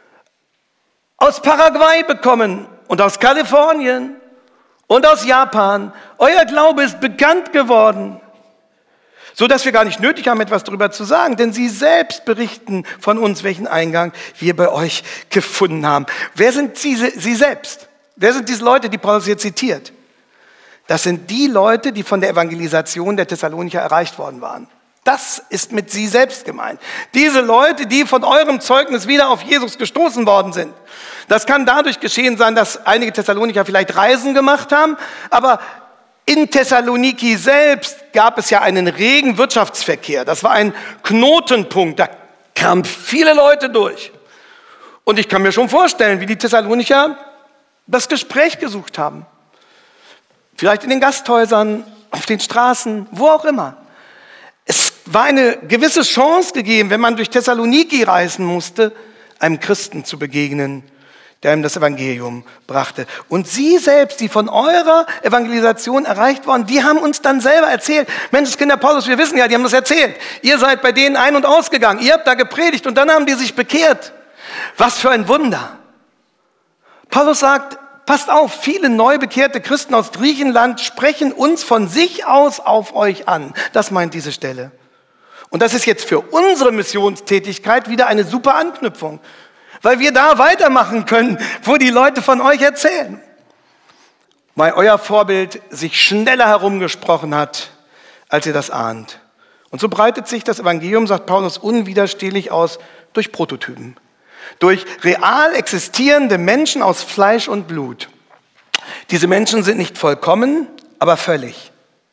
aus Paraguay bekommen und aus Kalifornien und aus Japan. Euer Glaube ist bekannt geworden. So dass wir gar nicht nötig haben, etwas darüber zu sagen, denn sie selbst berichten von uns, welchen Eingang wir bei euch gefunden haben. Wer sind sie, sie selbst? Wer sind diese Leute, die Paulus hier zitiert? Das sind die Leute, die von der Evangelisation der Thessalonicher erreicht worden waren. Das ist mit sie selbst gemeint. Diese Leute, die von eurem Zeugnis wieder auf Jesus gestoßen worden sind. Das kann dadurch geschehen sein, dass einige Thessalonicher vielleicht Reisen gemacht haben, aber in Thessaloniki selbst gab es ja einen regen Wirtschaftsverkehr. Das war ein Knotenpunkt. Da kamen viele Leute durch. Und ich kann mir schon vorstellen, wie die Thessalonicher das Gespräch gesucht haben. Vielleicht in den Gasthäusern, auf den Straßen, wo auch immer. Es war eine gewisse Chance gegeben, wenn man durch Thessaloniki reisen musste, einem Christen zu begegnen, der ihm das Evangelium brachte. Und Sie selbst, die von eurer Evangelisation erreicht worden, die haben uns dann selber erzählt. Menschenskinder Paulus, wir wissen ja, die haben das erzählt. Ihr seid bei denen ein- und ausgegangen. Ihr habt da gepredigt und dann haben die sich bekehrt. Was für ein Wunder. Paulus sagt, passt auf, viele neu bekehrte Christen aus Griechenland sprechen uns von sich aus auf euch an. Das meint diese Stelle. Und das ist jetzt für unsere Missionstätigkeit wieder eine super Anknüpfung. Weil wir da weitermachen können, wo die Leute von euch erzählen. Weil euer Vorbild sich schneller herumgesprochen hat, als ihr das ahnt. Und so breitet sich das Evangelium, sagt Paulus, unwiderstehlich aus durch Prototypen. Durch real existierende Menschen aus Fleisch und Blut. Diese Menschen sind nicht vollkommen, aber völlig.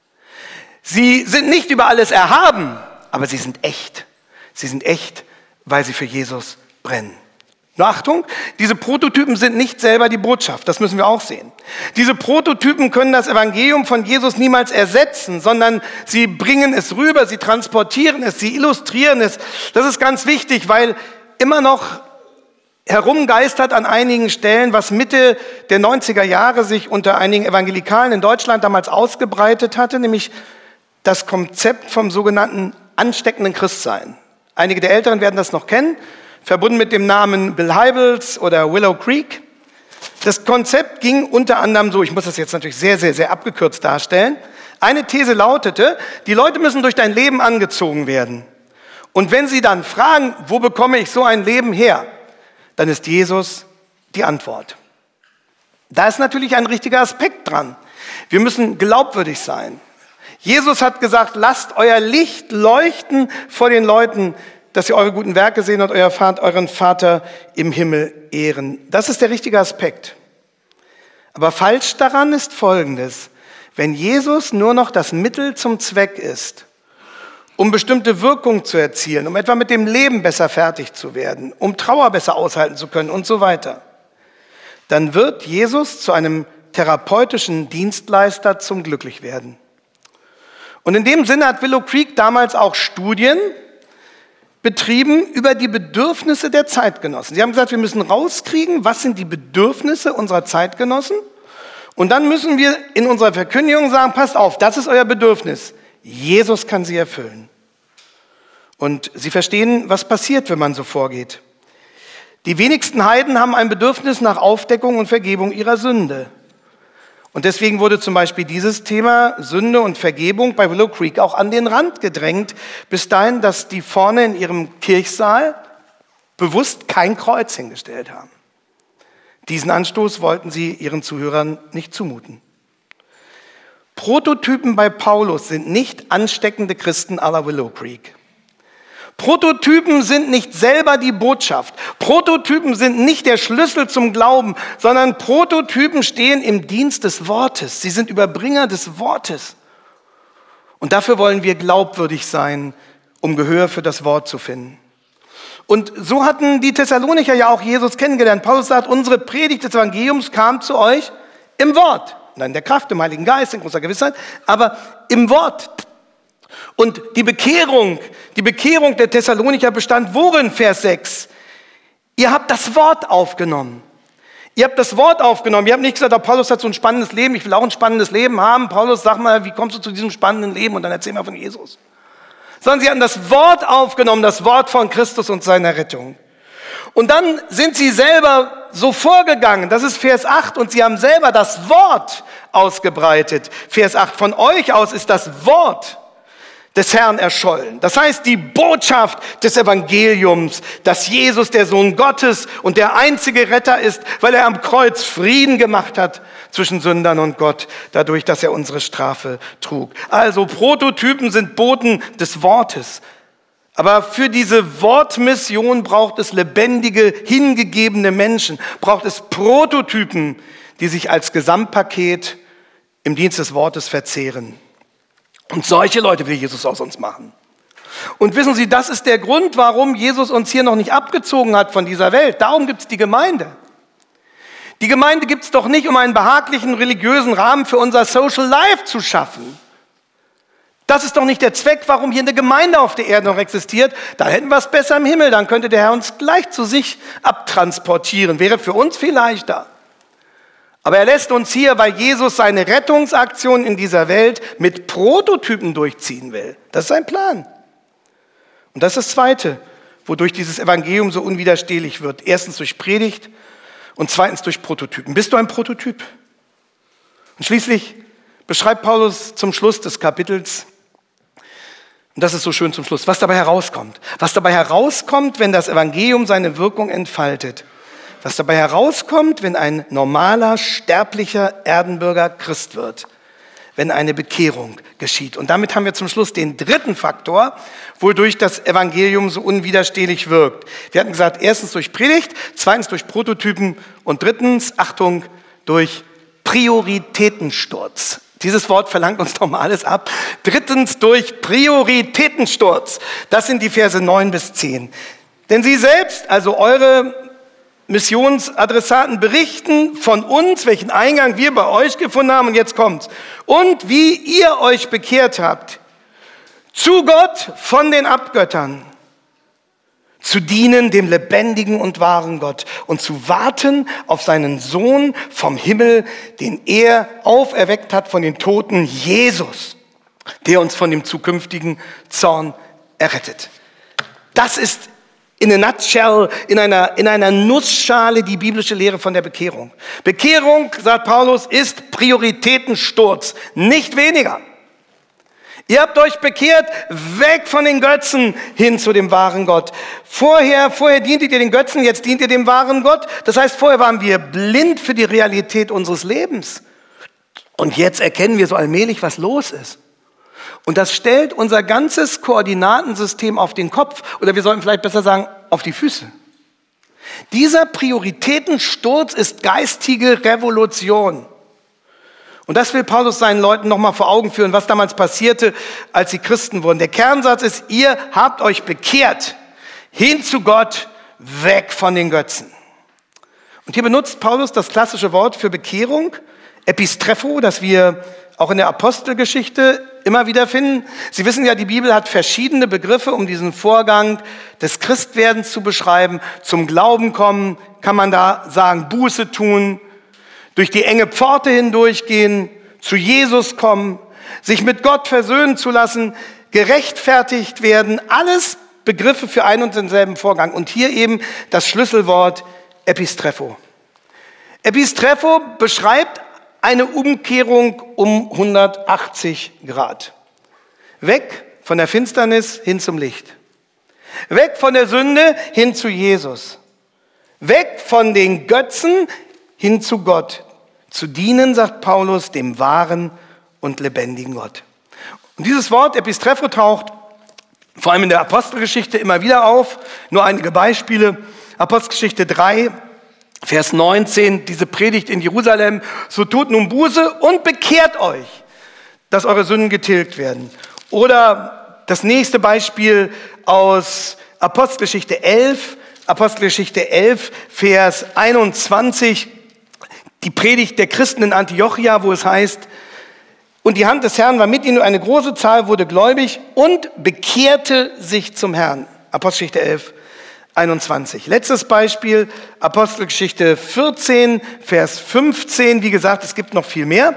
Sie sind nicht über alles erhaben, aber sie sind echt. Sie sind echt, weil sie für Jesus brennen. Nur Achtung, diese Prototypen sind nicht selber die Botschaft, das müssen wir auch sehen. Diese Prototypen können das Evangelium von Jesus niemals ersetzen, sondern sie bringen es rüber, sie transportieren es, sie illustrieren es. Das ist ganz wichtig, weil immer noch herumgeistert an einigen Stellen, was Mitte der neunziger Jahre sich unter einigen Evangelikalen in Deutschland damals ausgebreitet hatte, nämlich das Konzept vom sogenannten ansteckenden Christsein. Einige der Älteren werden das noch kennen. Verbunden mit dem Namen Bill Hybels oder Willow Creek. Das Konzept ging unter anderem so, ich muss das jetzt natürlich sehr, sehr, sehr abgekürzt darstellen. Eine These lautete, die Leute müssen durch dein Leben angezogen werden. Und wenn sie dann fragen, wo bekomme ich so ein Leben her, dann ist Jesus die Antwort. Da ist natürlich ein richtiger Aspekt dran. Wir müssen glaubwürdig sein. Jesus hat gesagt, lasst euer Licht leuchten vor den Leuten, dass sie eure guten Werke sehen und euer Vater, euren Vater im Himmel ehren. Das ist der richtige Aspekt. Aber falsch daran ist Folgendes. Wenn Jesus nur noch das Mittel zum Zweck ist, um bestimmte Wirkung zu erzielen, um etwa mit dem Leben besser fertig zu werden, um Trauer besser aushalten zu können und so weiter, dann wird Jesus zu einem therapeutischen Dienstleister zum Glücklichwerden. Und in dem Sinne hat Willow Creek damals auch Studien betrieben über die Bedürfnisse der Zeitgenossen. Sie haben gesagt, wir müssen rauskriegen, was sind die Bedürfnisse unserer Zeitgenossen. Und dann müssen wir in unserer Verkündigung sagen, passt auf, das ist euer Bedürfnis. Jesus kann sie erfüllen. Und Sie verstehen, was passiert, wenn man so vorgeht. Die wenigsten Heiden haben ein Bedürfnis nach Aufdeckung und Vergebung ihrer Sünde. Und deswegen wurde zum Beispiel dieses Thema Sünde und Vergebung bei Willow Creek auch an den Rand gedrängt, bis dahin, dass die vorne in ihrem Kirchsaal bewusst kein Kreuz hingestellt haben. Diesen Anstoß wollten sie ihren Zuhörern nicht zumuten. Prototypen bei Paulus sind nicht ansteckende Christen à la Willow Creek. Prototypen sind nicht selber die Botschaft. Prototypen sind nicht der Schlüssel zum Glauben, sondern Prototypen stehen im Dienst des Wortes. Sie sind Überbringer des Wortes. Und dafür wollen wir glaubwürdig sein, um Gehör für das Wort zu finden. Und so hatten die Thessalonicher ja auch Jesus kennengelernt. Paulus sagt, unsere Predigt des Evangeliums kam zu euch im Wort. Nein, in der Kraft, im Heiligen Geist, in großer Gewissheit, aber im Wort. Und die Bekehrung, die Bekehrung der Thessalonicher bestand worin, Vers sechs? Ihr habt das Wort aufgenommen. Ihr habt das Wort aufgenommen. Ihr habt nicht gesagt, oh, Paulus hat so ein spannendes Leben, ich will auch ein spannendes Leben haben. Paulus, sag mal, wie kommst du zu diesem spannenden Leben? Und dann erzähl mal von Jesus. Sondern sie hatten das Wort aufgenommen, das Wort von Christus und seiner Rettung. Und dann sind sie selber so vorgegangen, das ist Vers acht, und sie haben selber das Wort ausgebreitet. Vers acht, von euch aus ist das Wort des Herrn erschollen. Das heißt, die Botschaft des Evangeliums, dass Jesus der Sohn Gottes und der einzige Retter ist, weil er am Kreuz Frieden gemacht hat zwischen Sündern und Gott, dadurch, dass er unsere Strafe trug. Also Prototypen sind Boten des Wortes. Aber für diese Wortmission braucht es lebendige, hingegebene Menschen, braucht es Prototypen, die sich als Gesamtpaket im Dienst des Wortes verzehren. Und solche Leute will Jesus aus uns machen. Und wissen Sie, das ist der Grund, warum Jesus uns hier noch nicht abgezogen hat von dieser Welt. Darum gibt es die Gemeinde. Die Gemeinde gibt es doch nicht, um einen behaglichen religiösen Rahmen für unser Social Life zu schaffen. Das ist doch nicht der Zweck, warum hier eine Gemeinde auf der Erde noch existiert. Da hätten wir es besser im Himmel, dann könnte der Herr uns gleich zu sich abtransportieren. Wäre für uns viel leichter. Aber er lässt uns hier, weil Jesus seine Rettungsaktion in dieser Welt mit Prototypen durchziehen will. Das ist sein Plan. Und das ist das Zweite, wodurch dieses Evangelium so unwiderstehlich wird. Erstens durch Predigt und zweitens durch Prototypen. Bist du ein Prototyp? Und schließlich beschreibt Paulus zum Schluss des Kapitels, und das ist so schön zum Schluss, was dabei herauskommt. Was dabei herauskommt, wenn das Evangelium seine Wirkung entfaltet. Was dabei herauskommt, wenn ein normaler, sterblicher Erdenbürger Christ wird. Wenn eine Bekehrung geschieht. Und damit haben wir zum Schluss den dritten Faktor, wodurch das Evangelium so unwiderstehlich wirkt. Wir hatten gesagt, erstens durch Predigt, zweitens durch Prototypen und drittens, Achtung, durch Prioritätensturz. Dieses Wort verlangt uns doch mal alles ab. Drittens durch Prioritätensturz. Das sind die Verse neun bis zehn. Denn sie selbst, also eure Missionsadressaten, berichten von uns, welchen Eingang wir bei euch gefunden haben. Und jetzt kommt's. Und wie ihr euch bekehrt habt. Zu Gott von den Abgöttern. Zu dienen dem lebendigen und wahren Gott. Und zu warten auf seinen Sohn vom Himmel, den er auferweckt hat von den Toten, Jesus, der uns von dem zukünftigen Zorn errettet. Das ist in a nutshell, in einer, in einer Nussschale die biblische Lehre von der Bekehrung. Bekehrung, sagt Paulus, ist Prioritätensturz, nicht weniger. Ihr habt euch bekehrt, weg von den Götzen hin zu dem wahren Gott. Vorher, vorher dientet ihr den Götzen, jetzt dient ihr dem wahren Gott. Das heißt, vorher waren wir blind für die Realität unseres Lebens. Und jetzt erkennen wir so allmählich, was los ist. Und das stellt unser ganzes Koordinatensystem auf den Kopf, oder wir sollten vielleicht besser sagen, auf die Füße. Dieser Prioritätensturz ist geistige Revolution. Und das will Paulus seinen Leuten nochmal vor Augen führen, was damals passierte, als sie Christen wurden. Der Kernsatz ist, ihr habt euch bekehrt, hin zu Gott, weg von den Götzen. Und Und hier benutzt Paulus das klassische Wort für Bekehrung, Epistrepho, das wir auch in der Apostelgeschichte immer wieder finden. Sie wissen ja, die Bibel hat verschiedene Begriffe, um diesen Vorgang des Christwerdens zu beschreiben. Zum Glauben kommen, kann man da sagen, Buße tun, durch die enge Pforte hindurchgehen, zu Jesus kommen, sich mit Gott versöhnen zu lassen, gerechtfertigt werden. Alles Begriffe für einen und denselben Vorgang. Und hier eben das Schlüsselwort Epistrepho. Epistrepho beschreibt eine Umkehrung um hundertachtzig Grad. Weg von der Finsternis hin zum Licht. Weg von der Sünde hin zu Jesus. Weg von den Götzen hin zu Gott. Zu dienen, sagt Paulus, dem wahren und lebendigen Gott. Und dieses Wort Epistrepho taucht vor allem in der Apostelgeschichte immer wieder auf. Nur einige Beispiele. Apostelgeschichte drei, Vers neunzehn, diese Predigt in Jerusalem. So tut nun Buße und bekehrt euch, dass eure Sünden getilgt werden. Oder das nächste Beispiel aus Apostelgeschichte elf, Apostelgeschichte elf, Vers einundzwanzig, die Predigt der Christen in Antiochia, wo es heißt, und die Hand des Herrn war mit ihnen, und eine große Zahl wurde gläubig und bekehrte sich zum Herrn. Apostelgeschichte elf, einundzwanzig. Letztes Beispiel, Apostelgeschichte vierzehn, Vers fünfzehn. Wie gesagt, es gibt noch viel mehr.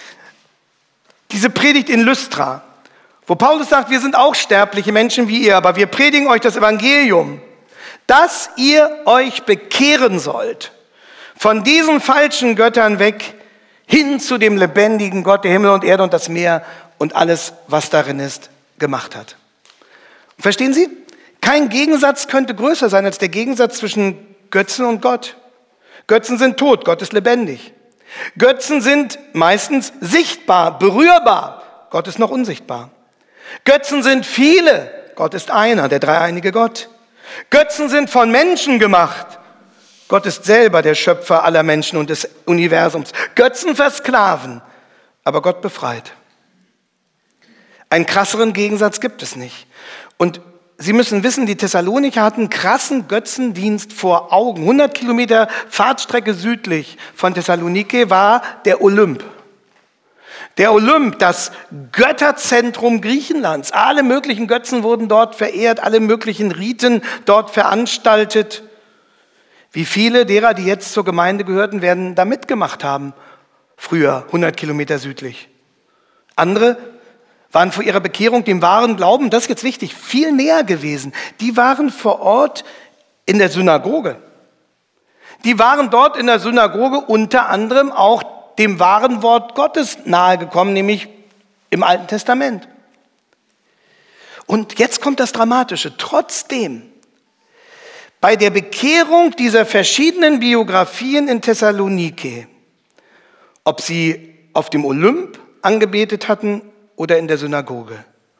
Diese Predigt in Lystra, wo Paulus sagt, wir sind auch sterbliche Menschen wie ihr, aber wir predigen euch das Evangelium, dass ihr euch bekehren sollt von diesen falschen Göttern weg, hin zu dem lebendigen Gott, der Himmel und Erde und das Meer und alles, was darin ist, gemacht hat. Verstehen Sie? Kein Gegensatz könnte größer sein als der Gegensatz zwischen Götzen und Gott. Götzen sind tot, Gott ist lebendig. Götzen sind meistens sichtbar, berührbar, Gott ist noch unsichtbar. Götzen sind viele, Gott ist einer, der dreieinige Gott. Götzen sind von Menschen gemacht, Gott ist selber der Schöpfer aller Menschen und des Universums. Götzen versklaven, aber Gott befreit. Einen krasseren Gegensatz gibt es nicht. Und Sie müssen wissen, die Thessalonicher hatten krassen Götzendienst vor Augen. hundert Kilometer Fahrtstrecke südlich von Thessalonike war der Olymp. Der Olymp, das Götterzentrum Griechenlands. Alle möglichen Götzen wurden dort verehrt, alle möglichen Riten dort veranstaltet. Wie viele derer, die jetzt zur Gemeinde gehörten, werden da mitgemacht haben, früher, hundert Kilometer südlich. Andere waren vor ihrer Bekehrung dem wahren Glauben, das ist jetzt wichtig, viel näher gewesen. Die waren vor Ort in der Synagoge. Die waren dort in der Synagoge unter anderem auch dem wahren Wort Gottes nahegekommen, nämlich im Alten Testament. Und jetzt kommt das Dramatische. Trotzdem, bei der Bekehrung dieser verschiedenen Biografien in Thessalonike, ob sie auf dem Olymp angebetet hatten oder in der Synagoge,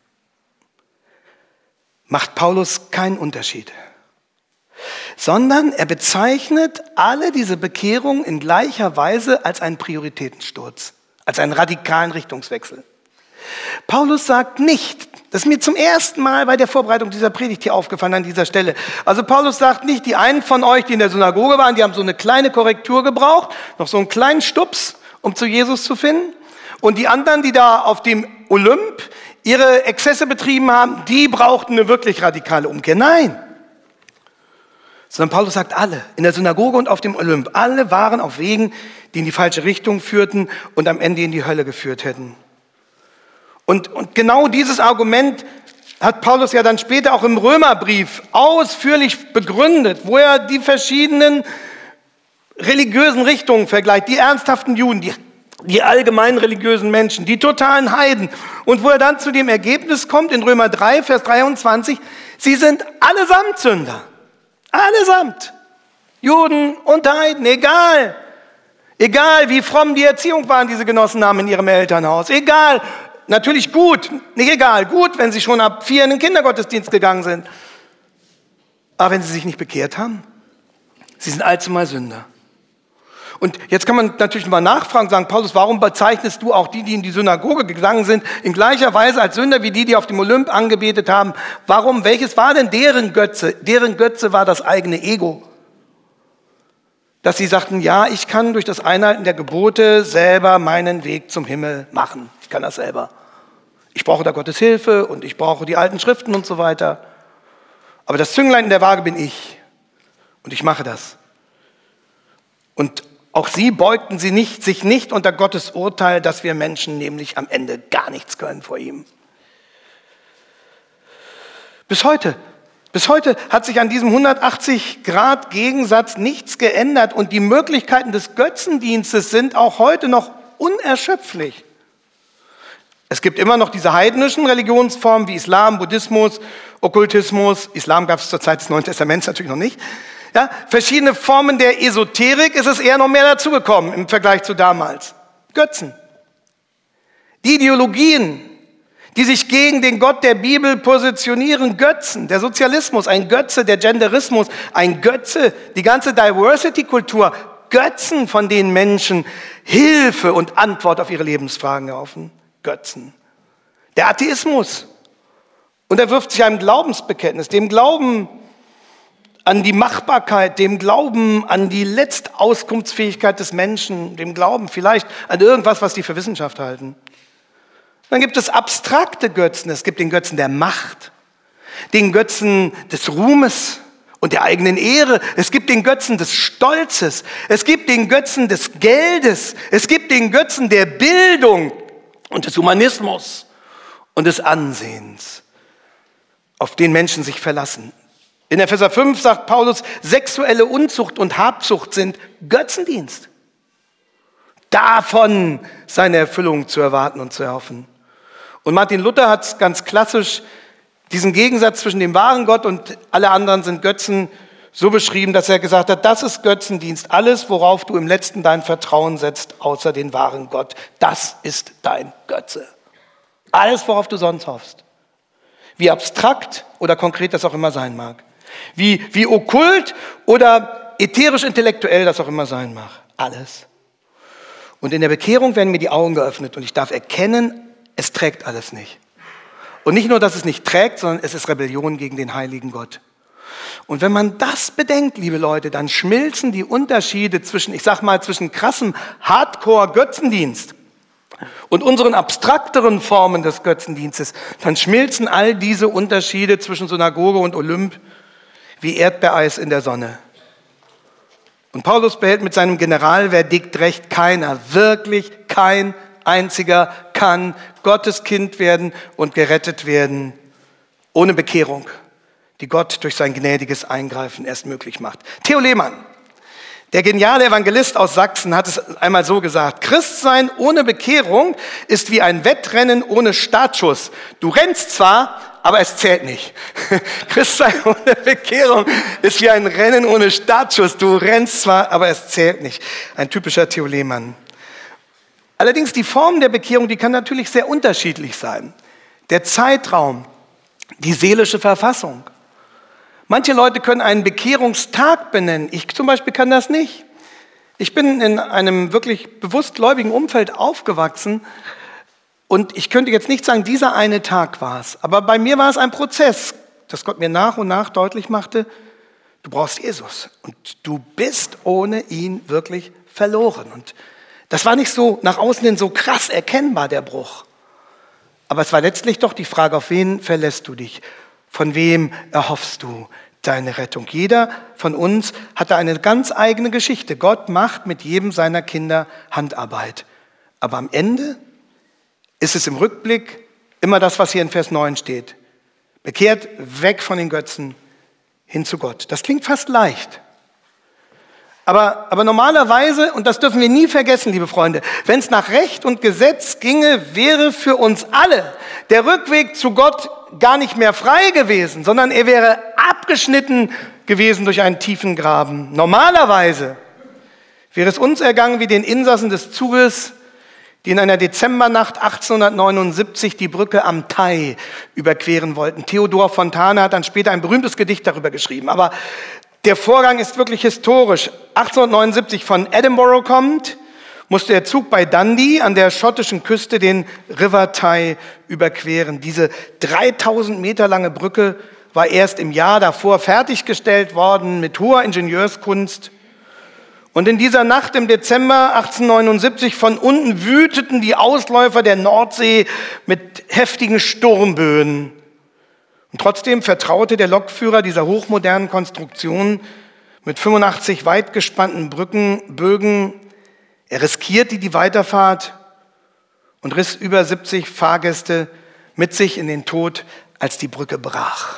macht Paulus keinen Unterschied, sondern er bezeichnet alle diese Bekehrungen in gleicher Weise als einen Prioritätensturz, als einen radikalen Richtungswechsel. Paulus sagt nicht, das ist mir zum ersten Mal bei der Vorbereitung dieser Predigt hier aufgefallen an dieser Stelle. Also Paulus sagt nicht, die einen von euch, die in der Synagoge waren, die haben so eine kleine Korrektur gebraucht, noch so einen kleinen Stups, um zu Jesus zu finden. Und die anderen, die da auf dem Olymp ihre Exzesse betrieben haben, die brauchten eine wirklich radikale Umkehr. Nein. Sondern Paulus sagt alle, in der Synagoge und auf dem Olymp, alle waren auf Wegen, die in die falsche Richtung führten und am Ende in die Hölle geführt hätten. Und, und genau dieses Argument hat Paulus ja dann später auch im Römerbrief ausführlich begründet, wo er die verschiedenen religiösen Richtungen vergleicht, die ernsthaften Juden, die, die allgemein religiösen Menschen, die totalen Heiden. Und wo er dann zu dem Ergebnis kommt, in Römer drei, Vers dreiundzwanzig, sie sind allesamt Sünder. Allesamt. Juden und Heiden, egal. Egal, wie fromm die Erziehung waren, die sie genossen haben in ihrem Elternhaus. Egal. Natürlich gut, nicht egal, gut, wenn sie schon ab vier in den Kindergottesdienst gegangen sind. Aber wenn sie sich nicht bekehrt haben, sie sind allzumal Sünder. Und jetzt kann man natürlich mal nachfragen, sagen, Paulus, warum bezeichnest du auch die, die in die Synagoge gegangen sind, in gleicher Weise als Sünder wie die, die auf dem Olymp angebetet haben? Warum? Welches war denn deren Götze? Deren Götze war das eigene Ego. dass sie sagten, ja, ich kann durch das Einhalten der Gebote selber meinen Weg zum Himmel machen. Ich kann das selber. Ich brauche da Gottes Hilfe und ich brauche die alten Schriften und so weiter. Aber das Zünglein in der Waage bin ich. Und ich mache das. Und auch sie beugten sie nicht, sich nicht unter Gottes Urteil, dass wir Menschen nämlich am Ende gar nichts können vor ihm. Bis heute, bis heute hat sich an diesem hundertachtzig Grad Gegensatz nichts geändert und die Möglichkeiten des Götzendienstes sind auch heute noch unerschöpflich. Es gibt immer noch diese heidnischen Religionsformen wie Islam, Buddhismus, Okkultismus. Islam gab es zur Zeit des Neuen Testaments natürlich noch nicht. Ja, verschiedene Formen der Esoterik, ist es eher noch mehr dazugekommen im Vergleich zu damals. Götzen. Die Ideologien, die sich gegen den Gott der Bibel positionieren, Götzen. Der Sozialismus, ein Götze, der Genderismus, ein Götze, die ganze Diversity-Kultur, Götzen, von denen Menschen Hilfe und Antwort auf ihre Lebensfragen erhoffen. Götzen. Der Atheismus unterwirft sich einem Glaubensbekenntnis, dem Glauben an die Machbarkeit, dem Glauben an die Letztauskunftsfähigkeit des Menschen, dem Glauben vielleicht an irgendwas, was die für Wissenschaft halten. Dann gibt es abstrakte Götzen. Es gibt den Götzen der Macht, den Götzen des Ruhmes und der eigenen Ehre. Es gibt den Götzen des Stolzes. Es gibt den Götzen des Geldes. Es gibt den Götzen der Bildung und des Humanismus und des Ansehens, auf den Menschen sich verlassen. In Epheser fünf sagt Paulus, sexuelle Unzucht und Habsucht sind Götzendienst. Davon seine Erfüllung zu erwarten und zu erhoffen. Und Martin Luther hat ganz klassisch diesen Gegensatz zwischen dem wahren Gott und alle anderen sind Götzen so beschrieben, dass er gesagt hat, das ist Götzendienst, alles, worauf du im Letzten dein Vertrauen setzt, außer den wahren Gott, das ist dein Götze. Alles, worauf du sonst hoffst. Wie abstrakt oder konkret das auch immer sein mag. Wie, wie okkult oder ätherisch-intellektuell das auch immer sein mag. Alles. Und in der Bekehrung werden mir die Augen geöffnet und ich darf erkennen, es trägt alles nicht. Und nicht nur, dass es nicht trägt, sondern es ist Rebellion gegen den heiligen Gott. Und wenn man das bedenkt, liebe Leute, dann schmilzen die Unterschiede zwischen, ich sag mal, zwischen krassem Hardcore-Götzendienst und unseren abstrakteren Formen des Götzendienstes, dann schmilzen all diese Unterschiede zwischen Synagoge und Olymp wie Erdbeereis in der Sonne. Und Paulus behält mit seinem Generalverdikt recht, keiner, wirklich kein einziger kann Gottes Kind werden und gerettet werden ohne Bekehrung, die Gott durch sein gnädiges Eingreifen erst möglich macht. Theo Lehmann, der geniale Evangelist aus Sachsen, hat es einmal so gesagt, Christsein ohne Bekehrung ist wie ein Wettrennen ohne Startschuss. Du rennst zwar, aber es zählt nicht. Christsein ohne Bekehrung ist wie ein Rennen ohne Startschuss. Du rennst zwar, aber es zählt nicht. Ein typischer Theo Lehmann. Allerdings die Form der Bekehrung, die kann natürlich sehr unterschiedlich sein. Der Zeitraum, die seelische Verfassung. Manche Leute können einen Bekehrungstag benennen. Ich zum Beispiel kann das nicht. Ich bin in einem wirklich bewusst gläubigen Umfeld aufgewachsen und ich könnte jetzt nicht sagen, dieser eine Tag war es. Aber bei mir war es ein Prozess, dass Gott mir nach und nach deutlich machte, du brauchst Jesus und du bist ohne ihn wirklich verloren. Und das war nicht so nach außen hin so krass erkennbar, der Bruch. Aber es war letztlich doch die Frage, auf wen verlässt du dich? Von wem erhoffst du deine Rettung? Jeder von uns hatte eine ganz eigene Geschichte. Gott macht mit jedem seiner Kinder Handarbeit. Aber am Ende ist es im Rückblick immer das, was hier in Vers neun steht. Bekehrt weg von den Götzen hin zu Gott. Das klingt fast leicht. Aber, aber normalerweise, und das dürfen wir nie vergessen, liebe Freunde, wenn es nach Recht und Gesetz ginge, wäre für uns alle der Rückweg zu Gott gar nicht mehr frei gewesen, sondern er wäre abgeschnitten gewesen durch einen tiefen Graben. Normalerweise wäre es uns ergangen wie den Insassen des Zuges, die in einer Dezembernacht achtzehnhundertneunundsiebzig die Brücke am Thai überqueren wollten. Theodor Fontane hat dann später ein berühmtes Gedicht darüber geschrieben. Aber der Vorgang ist wirklich historisch. achtzehnhundertneunundsiebzig von Edinburgh kommt, musste der Zug bei Dundee an der schottischen Küste den River Tay überqueren. Diese dreitausend Meter lange Brücke war erst im Jahr davor fertiggestellt worden mit hoher Ingenieurskunst. Und in dieser Nacht im Dezember achtzehnhundertneunundsiebzig von unten wüteten die Ausläufer der Nordsee mit heftigen Sturmböen. Und trotzdem vertraute der Lokführer dieser hochmodernen Konstruktion mit fünfundachtzig weit gespannten Brückenbögen, er riskierte die Weiterfahrt und riss über siebzig Fahrgäste mit sich in den Tod, als die Brücke brach.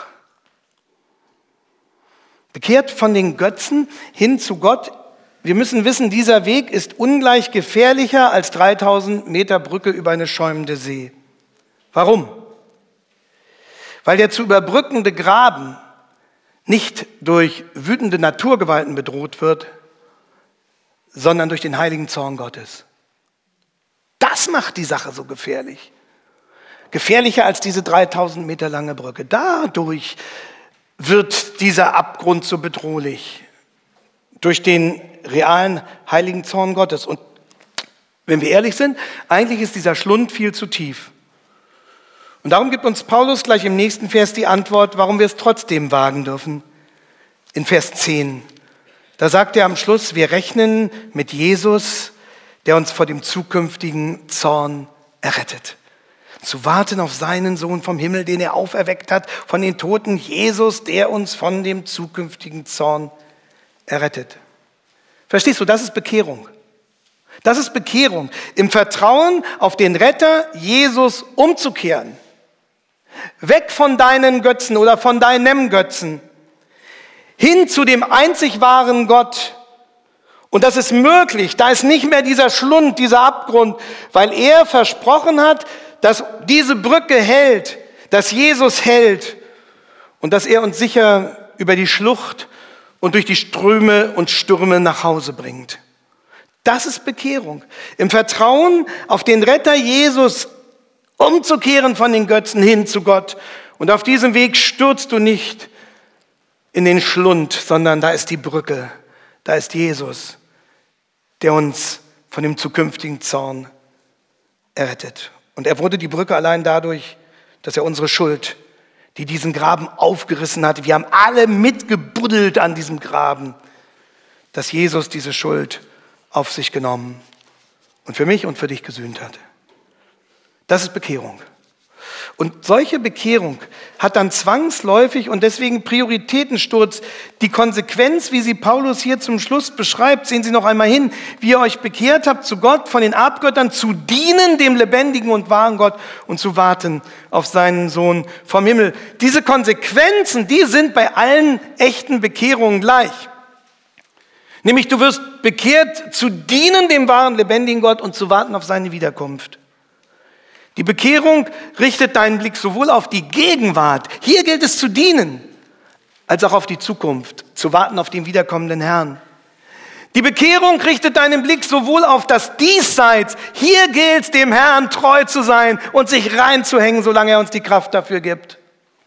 Bekehrt von den Götzen hin zu Gott. Wir müssen wissen, dieser Weg ist ungleich gefährlicher als dreitausend Meter Brücke über eine schäumende See. Warum? Weil der zu überbrückende Graben nicht durch wütende Naturgewalten bedroht wird, sondern durch den heiligen Zorn Gottes. Das macht die Sache so gefährlich. Gefährlicher als diese dreitausend Meter lange Brücke. Dadurch wird dieser Abgrund so bedrohlich. Durch den realen heiligen Zorn Gottes. Und wenn wir ehrlich sind, eigentlich ist dieser Schlund viel zu tief. Und darum gibt uns Paulus gleich im nächsten Vers die Antwort, warum wir es trotzdem wagen dürfen. In Vers zehn. Da sagt er am Schluss, wir rechnen mit Jesus, der uns vor dem zukünftigen Zorn errettet. Zu warten auf seinen Sohn vom Himmel, den er auferweckt hat, von den Toten, Jesus, der uns von dem zukünftigen Zorn errettet. Verstehst du, das ist Bekehrung. Das ist Bekehrung. Im Vertrauen auf den Retter Jesus umzukehren. Weg von deinen Götzen oder von deinem Götzen. Hin zu dem einzig wahren Gott. Und das ist möglich. Da ist nicht mehr dieser Schlund, dieser Abgrund, weil er versprochen hat, dass diese Brücke hält, dass Jesus hält und dass er uns sicher über die Schlucht und durch die Ströme und Stürme nach Hause bringt. Das ist Bekehrung. Im Vertrauen auf den Retter Jesus umzukehren von den Götzen hin zu Gott. Und auf diesem Weg stürzt du nicht in den Schlund, sondern da ist die Brücke, da ist Jesus, der uns von dem zukünftigen Zorn errettet. Und er wurde die Brücke allein dadurch, dass er unsere Schuld, die diesen Graben aufgerissen hat, wir haben alle mitgebuddelt an diesem Graben, dass Jesus diese Schuld auf sich genommen und für mich und für dich gesühnt hat. Das ist Bekehrung. Und solche Bekehrung hat dann zwangsläufig und deswegen Prioritätensturz die Konsequenz, wie sie Paulus hier zum Schluss beschreibt. Sehen Sie noch einmal hin, wie ihr euch bekehrt habt zu Gott, von den Abgöttern zu dienen, dem lebendigen und wahren Gott und zu warten auf seinen Sohn vom Himmel. Diese Konsequenzen, die sind bei allen echten Bekehrungen gleich. Nämlich du wirst bekehrt zu dienen, dem wahren, lebendigen Gott und zu warten auf seine Wiederkunft. Die Bekehrung richtet deinen Blick sowohl auf die Gegenwart, hier gilt es zu dienen, als auch auf die Zukunft, zu warten auf den wiederkommenden Herrn. Die Bekehrung richtet deinen Blick sowohl auf das Diesseits, hier gilt es dem Herrn treu zu sein und sich reinzuhängen, solange er uns die Kraft dafür gibt.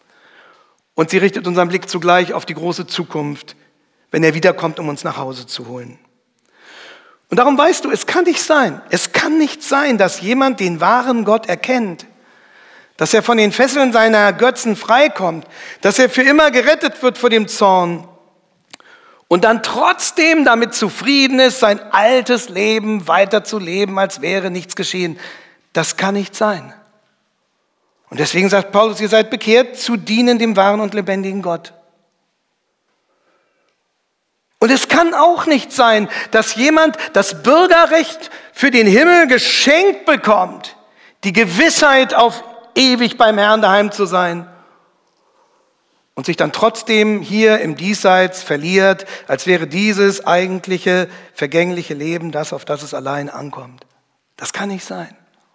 Und sie richtet unseren Blick zugleich auf die große Zukunft, wenn er wiederkommt, um uns nach Hause zu holen. Und darum weißt du, es kann nicht sein, es kann nicht sein, dass jemand den wahren Gott erkennt, dass er von den Fesseln seiner Götzen freikommt, dass er für immer gerettet wird vor dem Zorn und dann trotzdem damit zufrieden ist, sein altes Leben weiterzuleben, als wäre nichts geschehen. Das kann nicht sein. Und deswegen sagt Paulus, ihr seid bekehrt, zu dienen dem wahren und lebendigen Gott. Und es kann auch nicht sein, dass jemand das Bürgerrecht für den Himmel geschenkt bekommt, die Gewissheit, auf ewig beim Herrn daheim zu sein und sich dann trotzdem hier im Diesseits verliert, als wäre dieses eigentliche, vergängliche Leben das, auf das es allein ankommt. Das kann nicht sein.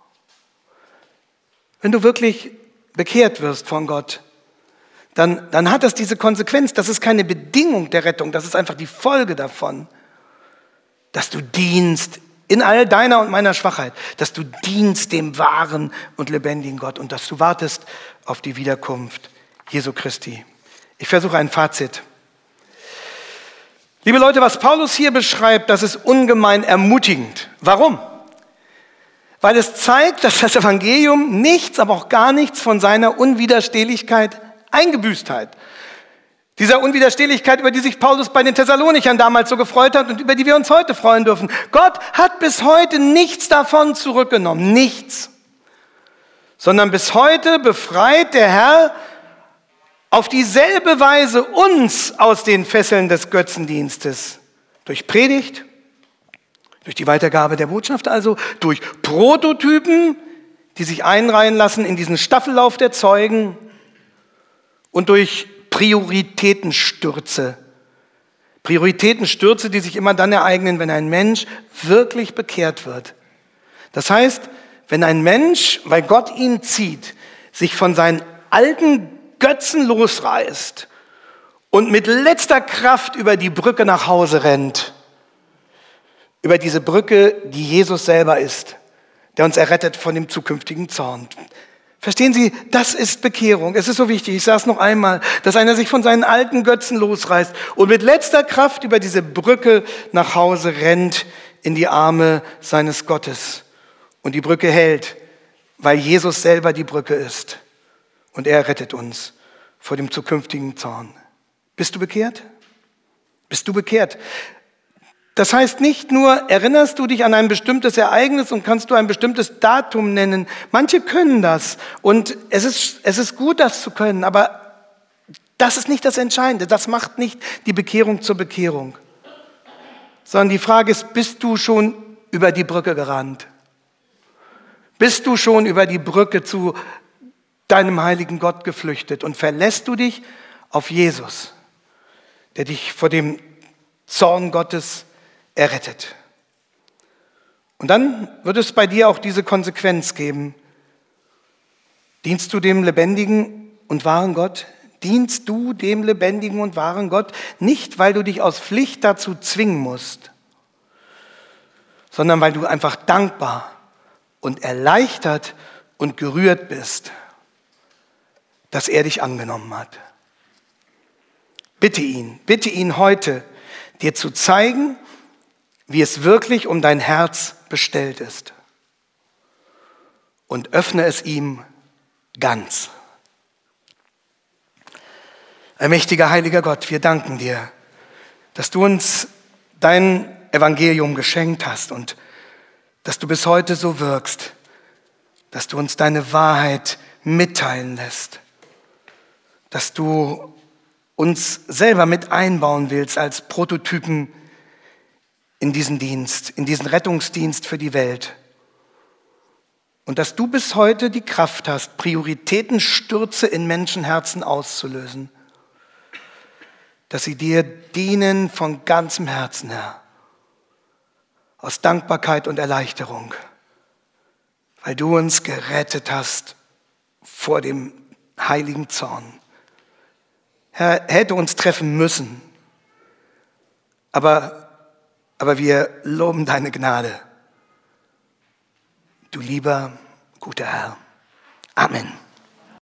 Wenn du wirklich bekehrt wirst von Gott, Dann, dann hat das diese Konsequenz. Das ist keine Bedingung der Rettung, das ist einfach die Folge davon, dass du dienst in all deiner und meiner Schwachheit, dass du dienst dem wahren und lebendigen Gott und dass du wartest auf die Wiederkunft Jesu Christi. Ich versuche ein Fazit. Liebe Leute, was Paulus hier beschreibt, das ist ungemein ermutigend. Warum? Weil es zeigt, dass das Evangelium nichts, aber auch gar nichts von seiner Unwiderstehlichkeit eingebüßt hat. Dieser Unwiderstehlichkeit, über die sich Paulus bei den Thessalonichern damals so gefreut hat und über die wir uns heute freuen dürfen. Gott hat bis heute nichts davon zurückgenommen, nichts. Sondern bis heute befreit der Herr auf dieselbe Weise uns aus den Fesseln des Götzendienstes. Durch Predigt, durch die Weitergabe der Botschaft also, durch Prototypen, die sich einreihen lassen in diesen Staffellauf der Zeugen und durch Prioritätenstürze. Prioritätenstürze, die sich immer dann ereignen, wenn ein Mensch wirklich bekehrt wird. Das heißt, wenn ein Mensch, weil Gott ihn zieht, sich von seinen alten Götzen losreißt und mit letzter Kraft über die Brücke nach Hause rennt, über diese Brücke, die Jesus selber ist, der uns errettet von dem zukünftigen Zorn. Verstehen Sie, das ist Bekehrung. Es ist so wichtig, ich sage es noch einmal, dass einer sich von seinen alten Götzen losreißt und mit letzter Kraft über diese Brücke nach Hause rennt in die Arme seines Gottes. Und die Brücke hält, weil Jesus selber die Brücke ist. Und er rettet uns vor dem zukünftigen Zorn. Bist du bekehrt? Bist du bekehrt? Das heißt nicht nur, erinnerst du dich an ein bestimmtes Ereignis und kannst du ein bestimmtes Datum nennen. Manche können das und es ist, es ist gut, das zu können, aber das ist nicht das Entscheidende. Das macht nicht die Bekehrung zur Bekehrung. Sondern die Frage ist, bist du schon über die Brücke gerannt? Bist du schon über die Brücke zu deinem heiligen Gott geflüchtet und verlässt du dich auf Jesus, der dich vor dem Zorn Gottes errettet? Und dann wird es bei dir auch diese Konsequenz geben. Dienst du dem lebendigen und wahren Gott? Dienst du dem lebendigen und wahren Gott? Nicht, weil du dich aus Pflicht dazu zwingen musst, sondern weil du einfach dankbar und erleichtert und gerührt bist, dass er dich angenommen hat. Bitte ihn, bitte ihn heute, dir zu zeigen, wie es wirklich um dein Herz bestellt ist. Und öffne es ihm ganz. Allmächtiger, heiliger Gott, wir danken dir, dass du uns dein Evangelium geschenkt hast und dass du bis heute so wirkst, dass du uns deine Wahrheit mitteilen lässt, dass du uns selber mit einbauen willst als Prototypen in diesen Dienst, in diesen Rettungsdienst für die Welt. Und dass du bis heute die Kraft hast, Prioritätenstürze in Menschenherzen auszulösen, dass sie dir dienen von ganzem Herzen, Herr, aus Dankbarkeit und Erleichterung, weil du uns gerettet hast vor dem heiligen Zorn. Herr, hätte uns treffen müssen, aber, aber wir loben deine Gnade. Du lieber, guter Herr. Amen.